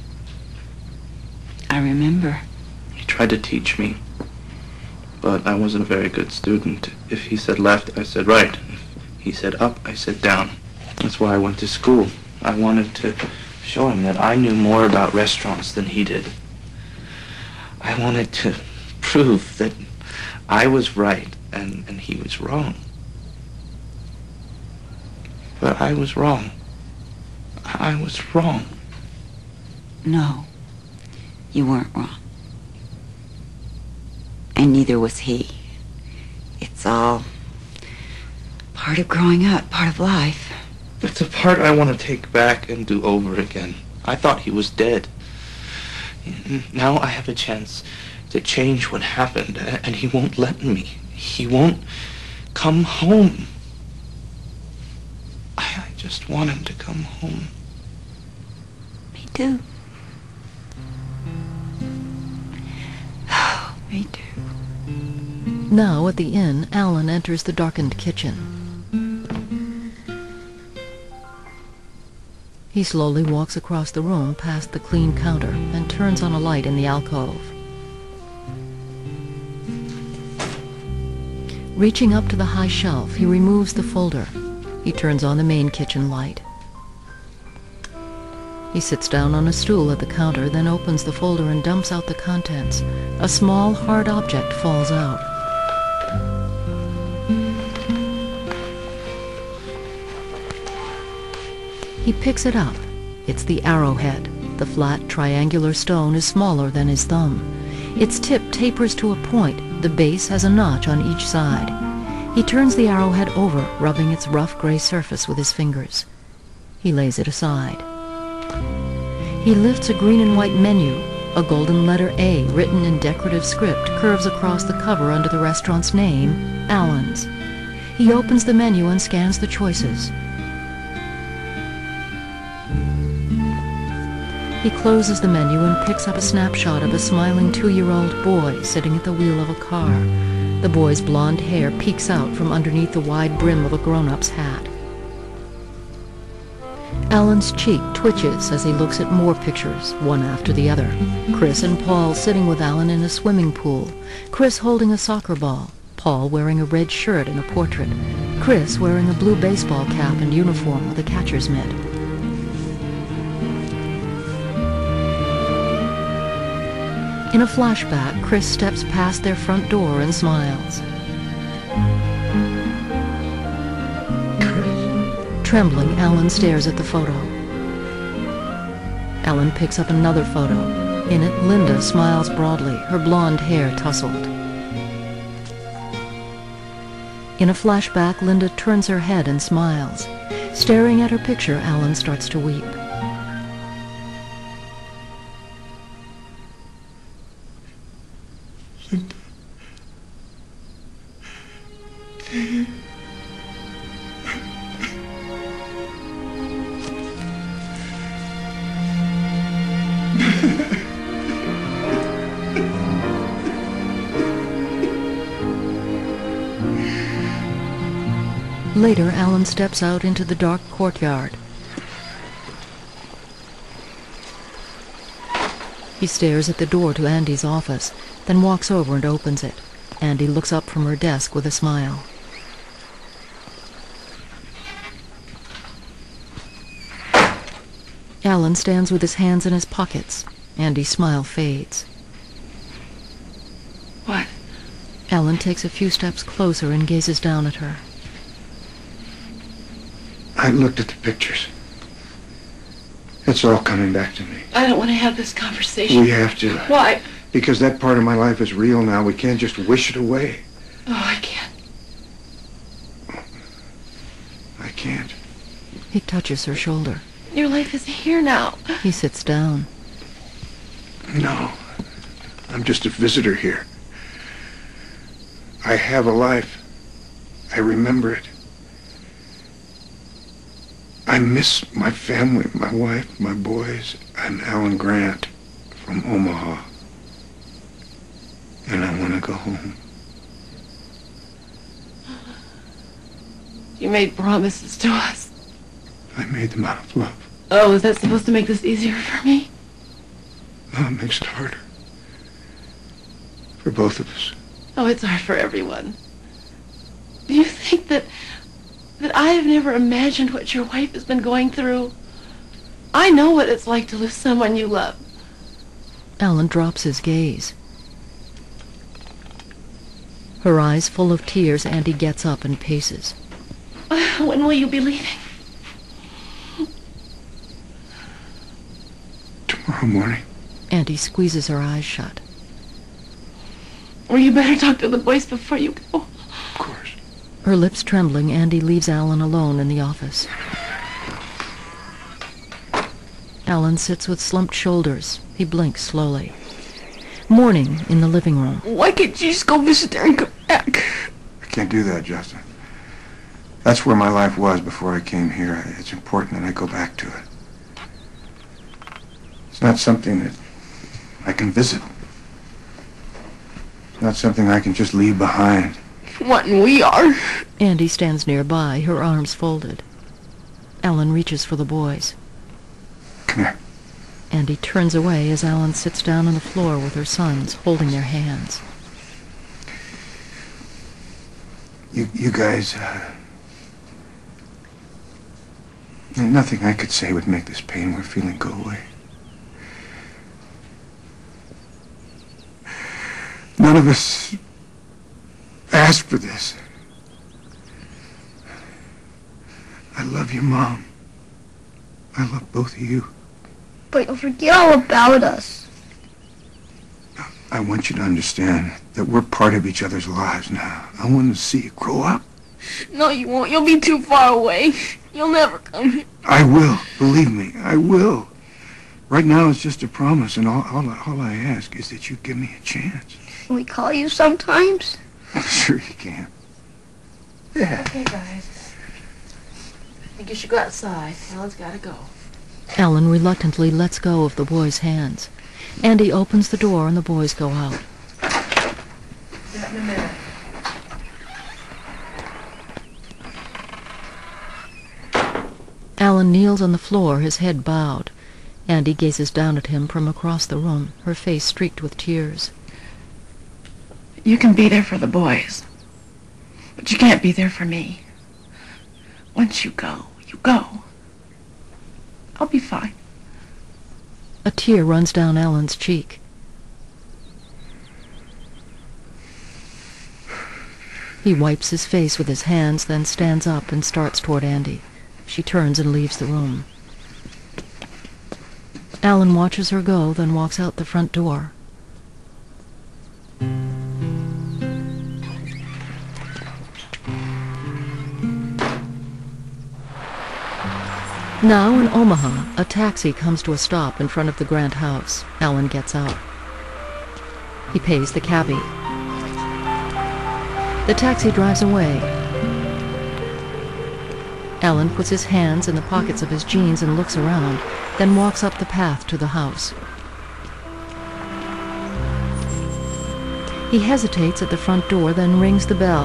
I remember. He tried to teach me, but I wasn't a very good student. If he said left, I said right. If he said up, I said down. That's why I went to school. I wanted to show him that I knew more about restaurants than he did. I wanted to prove that I was right and he was wrong. But I was wrong. I was wrong. No, you weren't wrong. And neither was he. It's all part of growing up, part of life. It's a part I want to take back and do over again. I thought he was dead. Now I have a chance to change what happened, and he won't let me. He won't come home. I just want him to come home. Me too. Me too. Now, at the inn, Alan enters the darkened kitchen. He slowly walks across the room past the clean counter and turns on a light in the alcove. Reaching up to the high shelf, he removes the folder. He turns on the main kitchen light. He sits down on a stool at the counter, then opens the folder and dumps out the contents. A small, hard object falls out. He picks it up. It's the arrowhead. The flat, triangular stone is smaller than his thumb. Its tip tapers to a point. The base has a notch on each side. He turns the arrowhead over, rubbing its rough gray surface with his fingers. He lays it aside. He lifts a green and white menu. A golden letter A, written in decorative script, curves across the cover under the restaurant's name, Alan's. He opens the menu and scans the choices. He closes the menu and picks up a snapshot of a smiling 2-year-old boy sitting at the wheel of a car. The boy's blonde hair peeks out from underneath the wide brim of a grown-up's hat. Alan's cheek twitches as he looks at more pictures, one after the other. Chris and Paul sitting with Alan in a swimming pool. Chris holding a soccer ball. Paul wearing a red shirt in a portrait, Chris wearing a blue baseball cap and uniform with a catcher's mitt. In a flashback, Chris steps past their front door and smiles. Trembling, Alan stares at the photo. Alan picks up another photo. In it, Linda smiles broadly, her blonde hair tousled. In a flashback, Linda turns her head and smiles. Staring at her picture, Alan starts to weep. Later, Alan steps out into the dark courtyard. He stares at the door to Andy's office, then walks over and opens it. Andy looks up from her desk with a smile. Alan stands with his hands in his pockets. Andy's smile fades. What? Alan takes a few steps closer and gazes down at her. I looked at the pictures. It's all coming back to me. I don't want to have this conversation. We have to. Why? Because that part of my life is real now. We can't just wish it away. Oh, I can't. I can't. He touches her shoulder. Your life is here now. He sits down. No. I'm just a visitor here. I have a life. I remember it. I miss my family, my wife, my boys. I'm Alan Grant from Omaha. And I want to go home. You made promises to us. I made them out of love. Oh, is that supposed to make this easier for me? No, it makes it harder. For both of us. Oh, it's hard for everyone. Do you think that I have never imagined what your wife has been going through? I know what it's like to lose someone you love. Alan drops his gaze. Her eyes full of tears, Andy gets up and paces. When will you be leaving? Tomorrow morning. Andy squeezes her eyes shut. Or you better talk to the boys before you go. Of course. Her lips trembling, Andy leaves Alan alone in the office. Alan sits with slumped shoulders. He blinks slowly. Morning in the living room. Why can't you just go visit there and come back? I can't do that, Justin. That's where my life was before I came here. It's important that I go back to it. It's not something that I can visit. Not something I can just leave behind. What, and we are? Andy stands nearby, her arms folded. Alan reaches for the boys. Come here. Andy turns away as Alan sits down on the floor with her sons, holding their hands. You guys, nothing I could say would make this pain we're feeling go away. None of us asked for this. I love you, Mom. I love both of you. But you'll forget all about us. I want you to understand that we're part of each other's lives now. I want to see you grow up. No, you won't. You'll be too far away. You'll never come here. I will. Believe me, I will. Right now it's just a promise, and all I ask is that you give me a chance. Can we call you sometimes? Sure you can. Yeah. Okay, guys. I think you should go outside. Alan's got to go. Alan reluctantly lets go of the boys' hands. Andy opens the door and the boys go out. Not in a minute. Alan kneels on the floor, his head bowed. Andy gazes down at him from across the room, her face streaked with tears. You can be there for the boys. But you can't be there for me. Once you go, you go. I'll be fine. A tear runs down Alan's cheek. He wipes his face with his hands, then stands up and starts toward Andy. She turns and leaves the room. Alan watches her go, then walks out the front door. Now in Omaha, a taxi comes to a stop in front of the Grant house. Alan gets out. He pays the cabbie. The taxi drives away. Alan puts his hands in the pockets of his jeans and looks around, then walks up the path to the house. He hesitates at the front door, then rings the bell.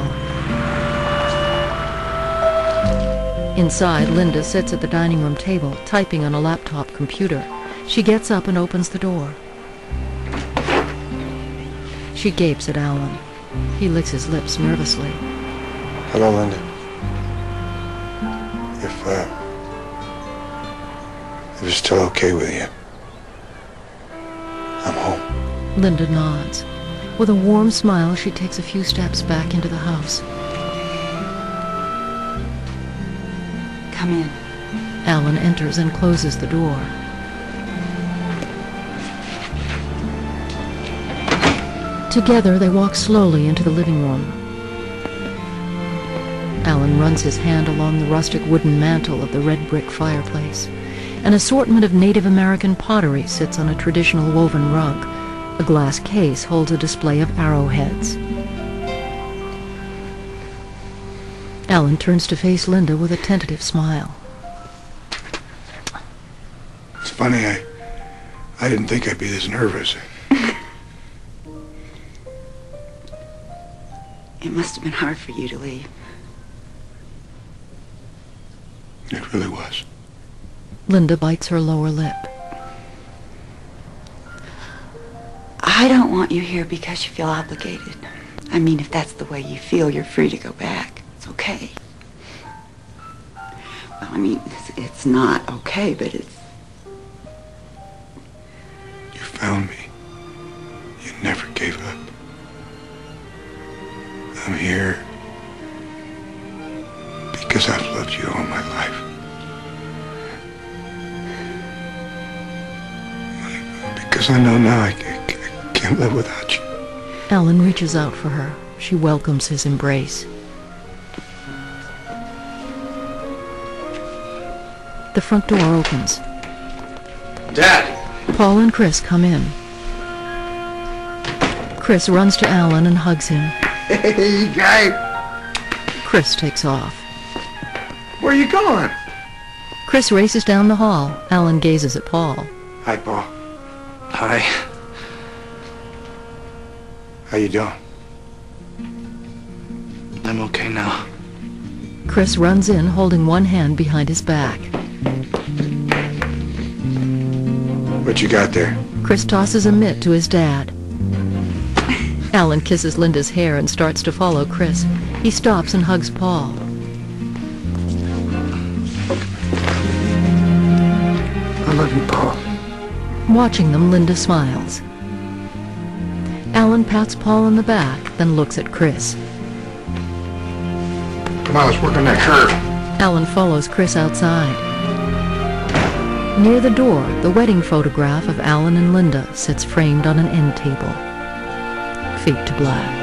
Inside, Linda sits at the dining room table, typing on a laptop computer. She gets up and opens the door. She gapes at Alan. He licks his lips nervously. Hello, Linda. If it's still okay with you, I'm home. Linda nods. With a warm smile, she takes a few steps back into the house. Come in. Alan enters and closes the door. Together, they walk slowly into the living room. Alan runs his hand along the rustic wooden mantel of the red brick fireplace. An assortment of Native American pottery sits on a traditional woven rug. A glass case holds a display of arrowheads. Alan turns to face Linda with a tentative smile. It's funny, I didn't think I'd be this nervous. It must have been hard for you to leave. It really was. Linda bites her lower lip. I don't want you here because you feel obligated. I mean, if that's the way you feel, you're free to go back. It's okay. Well, I mean, it's not okay, but it's... You found me. You never gave up. I'm here because I've loved you all my life. Because I know now I can't live without you. Alan reaches out for her. She welcomes his embrace. The front door opens. Dad! Paul and Chris come in. Chris runs to Alan and hugs him. Hey, guy! Chris takes off. Where are you going? Chris races down the hall. Alan gazes at Paul. Hi, Paul. Hi. How you doing? I'm okay now. Chris runs in, holding one hand behind his back. What you got there? Chris tosses a mitt to his dad. Alan kisses Linda's hair and starts to follow Chris. He stops and hugs Paul. I love you, Paul. Watching them, Linda smiles. Alan pats Paul on the back, then looks at Chris. Come on, let's work on that curve. Alan follows Chris outside. Near the door, the wedding photograph of Alan and Linda sits framed on an end table. Fade to black.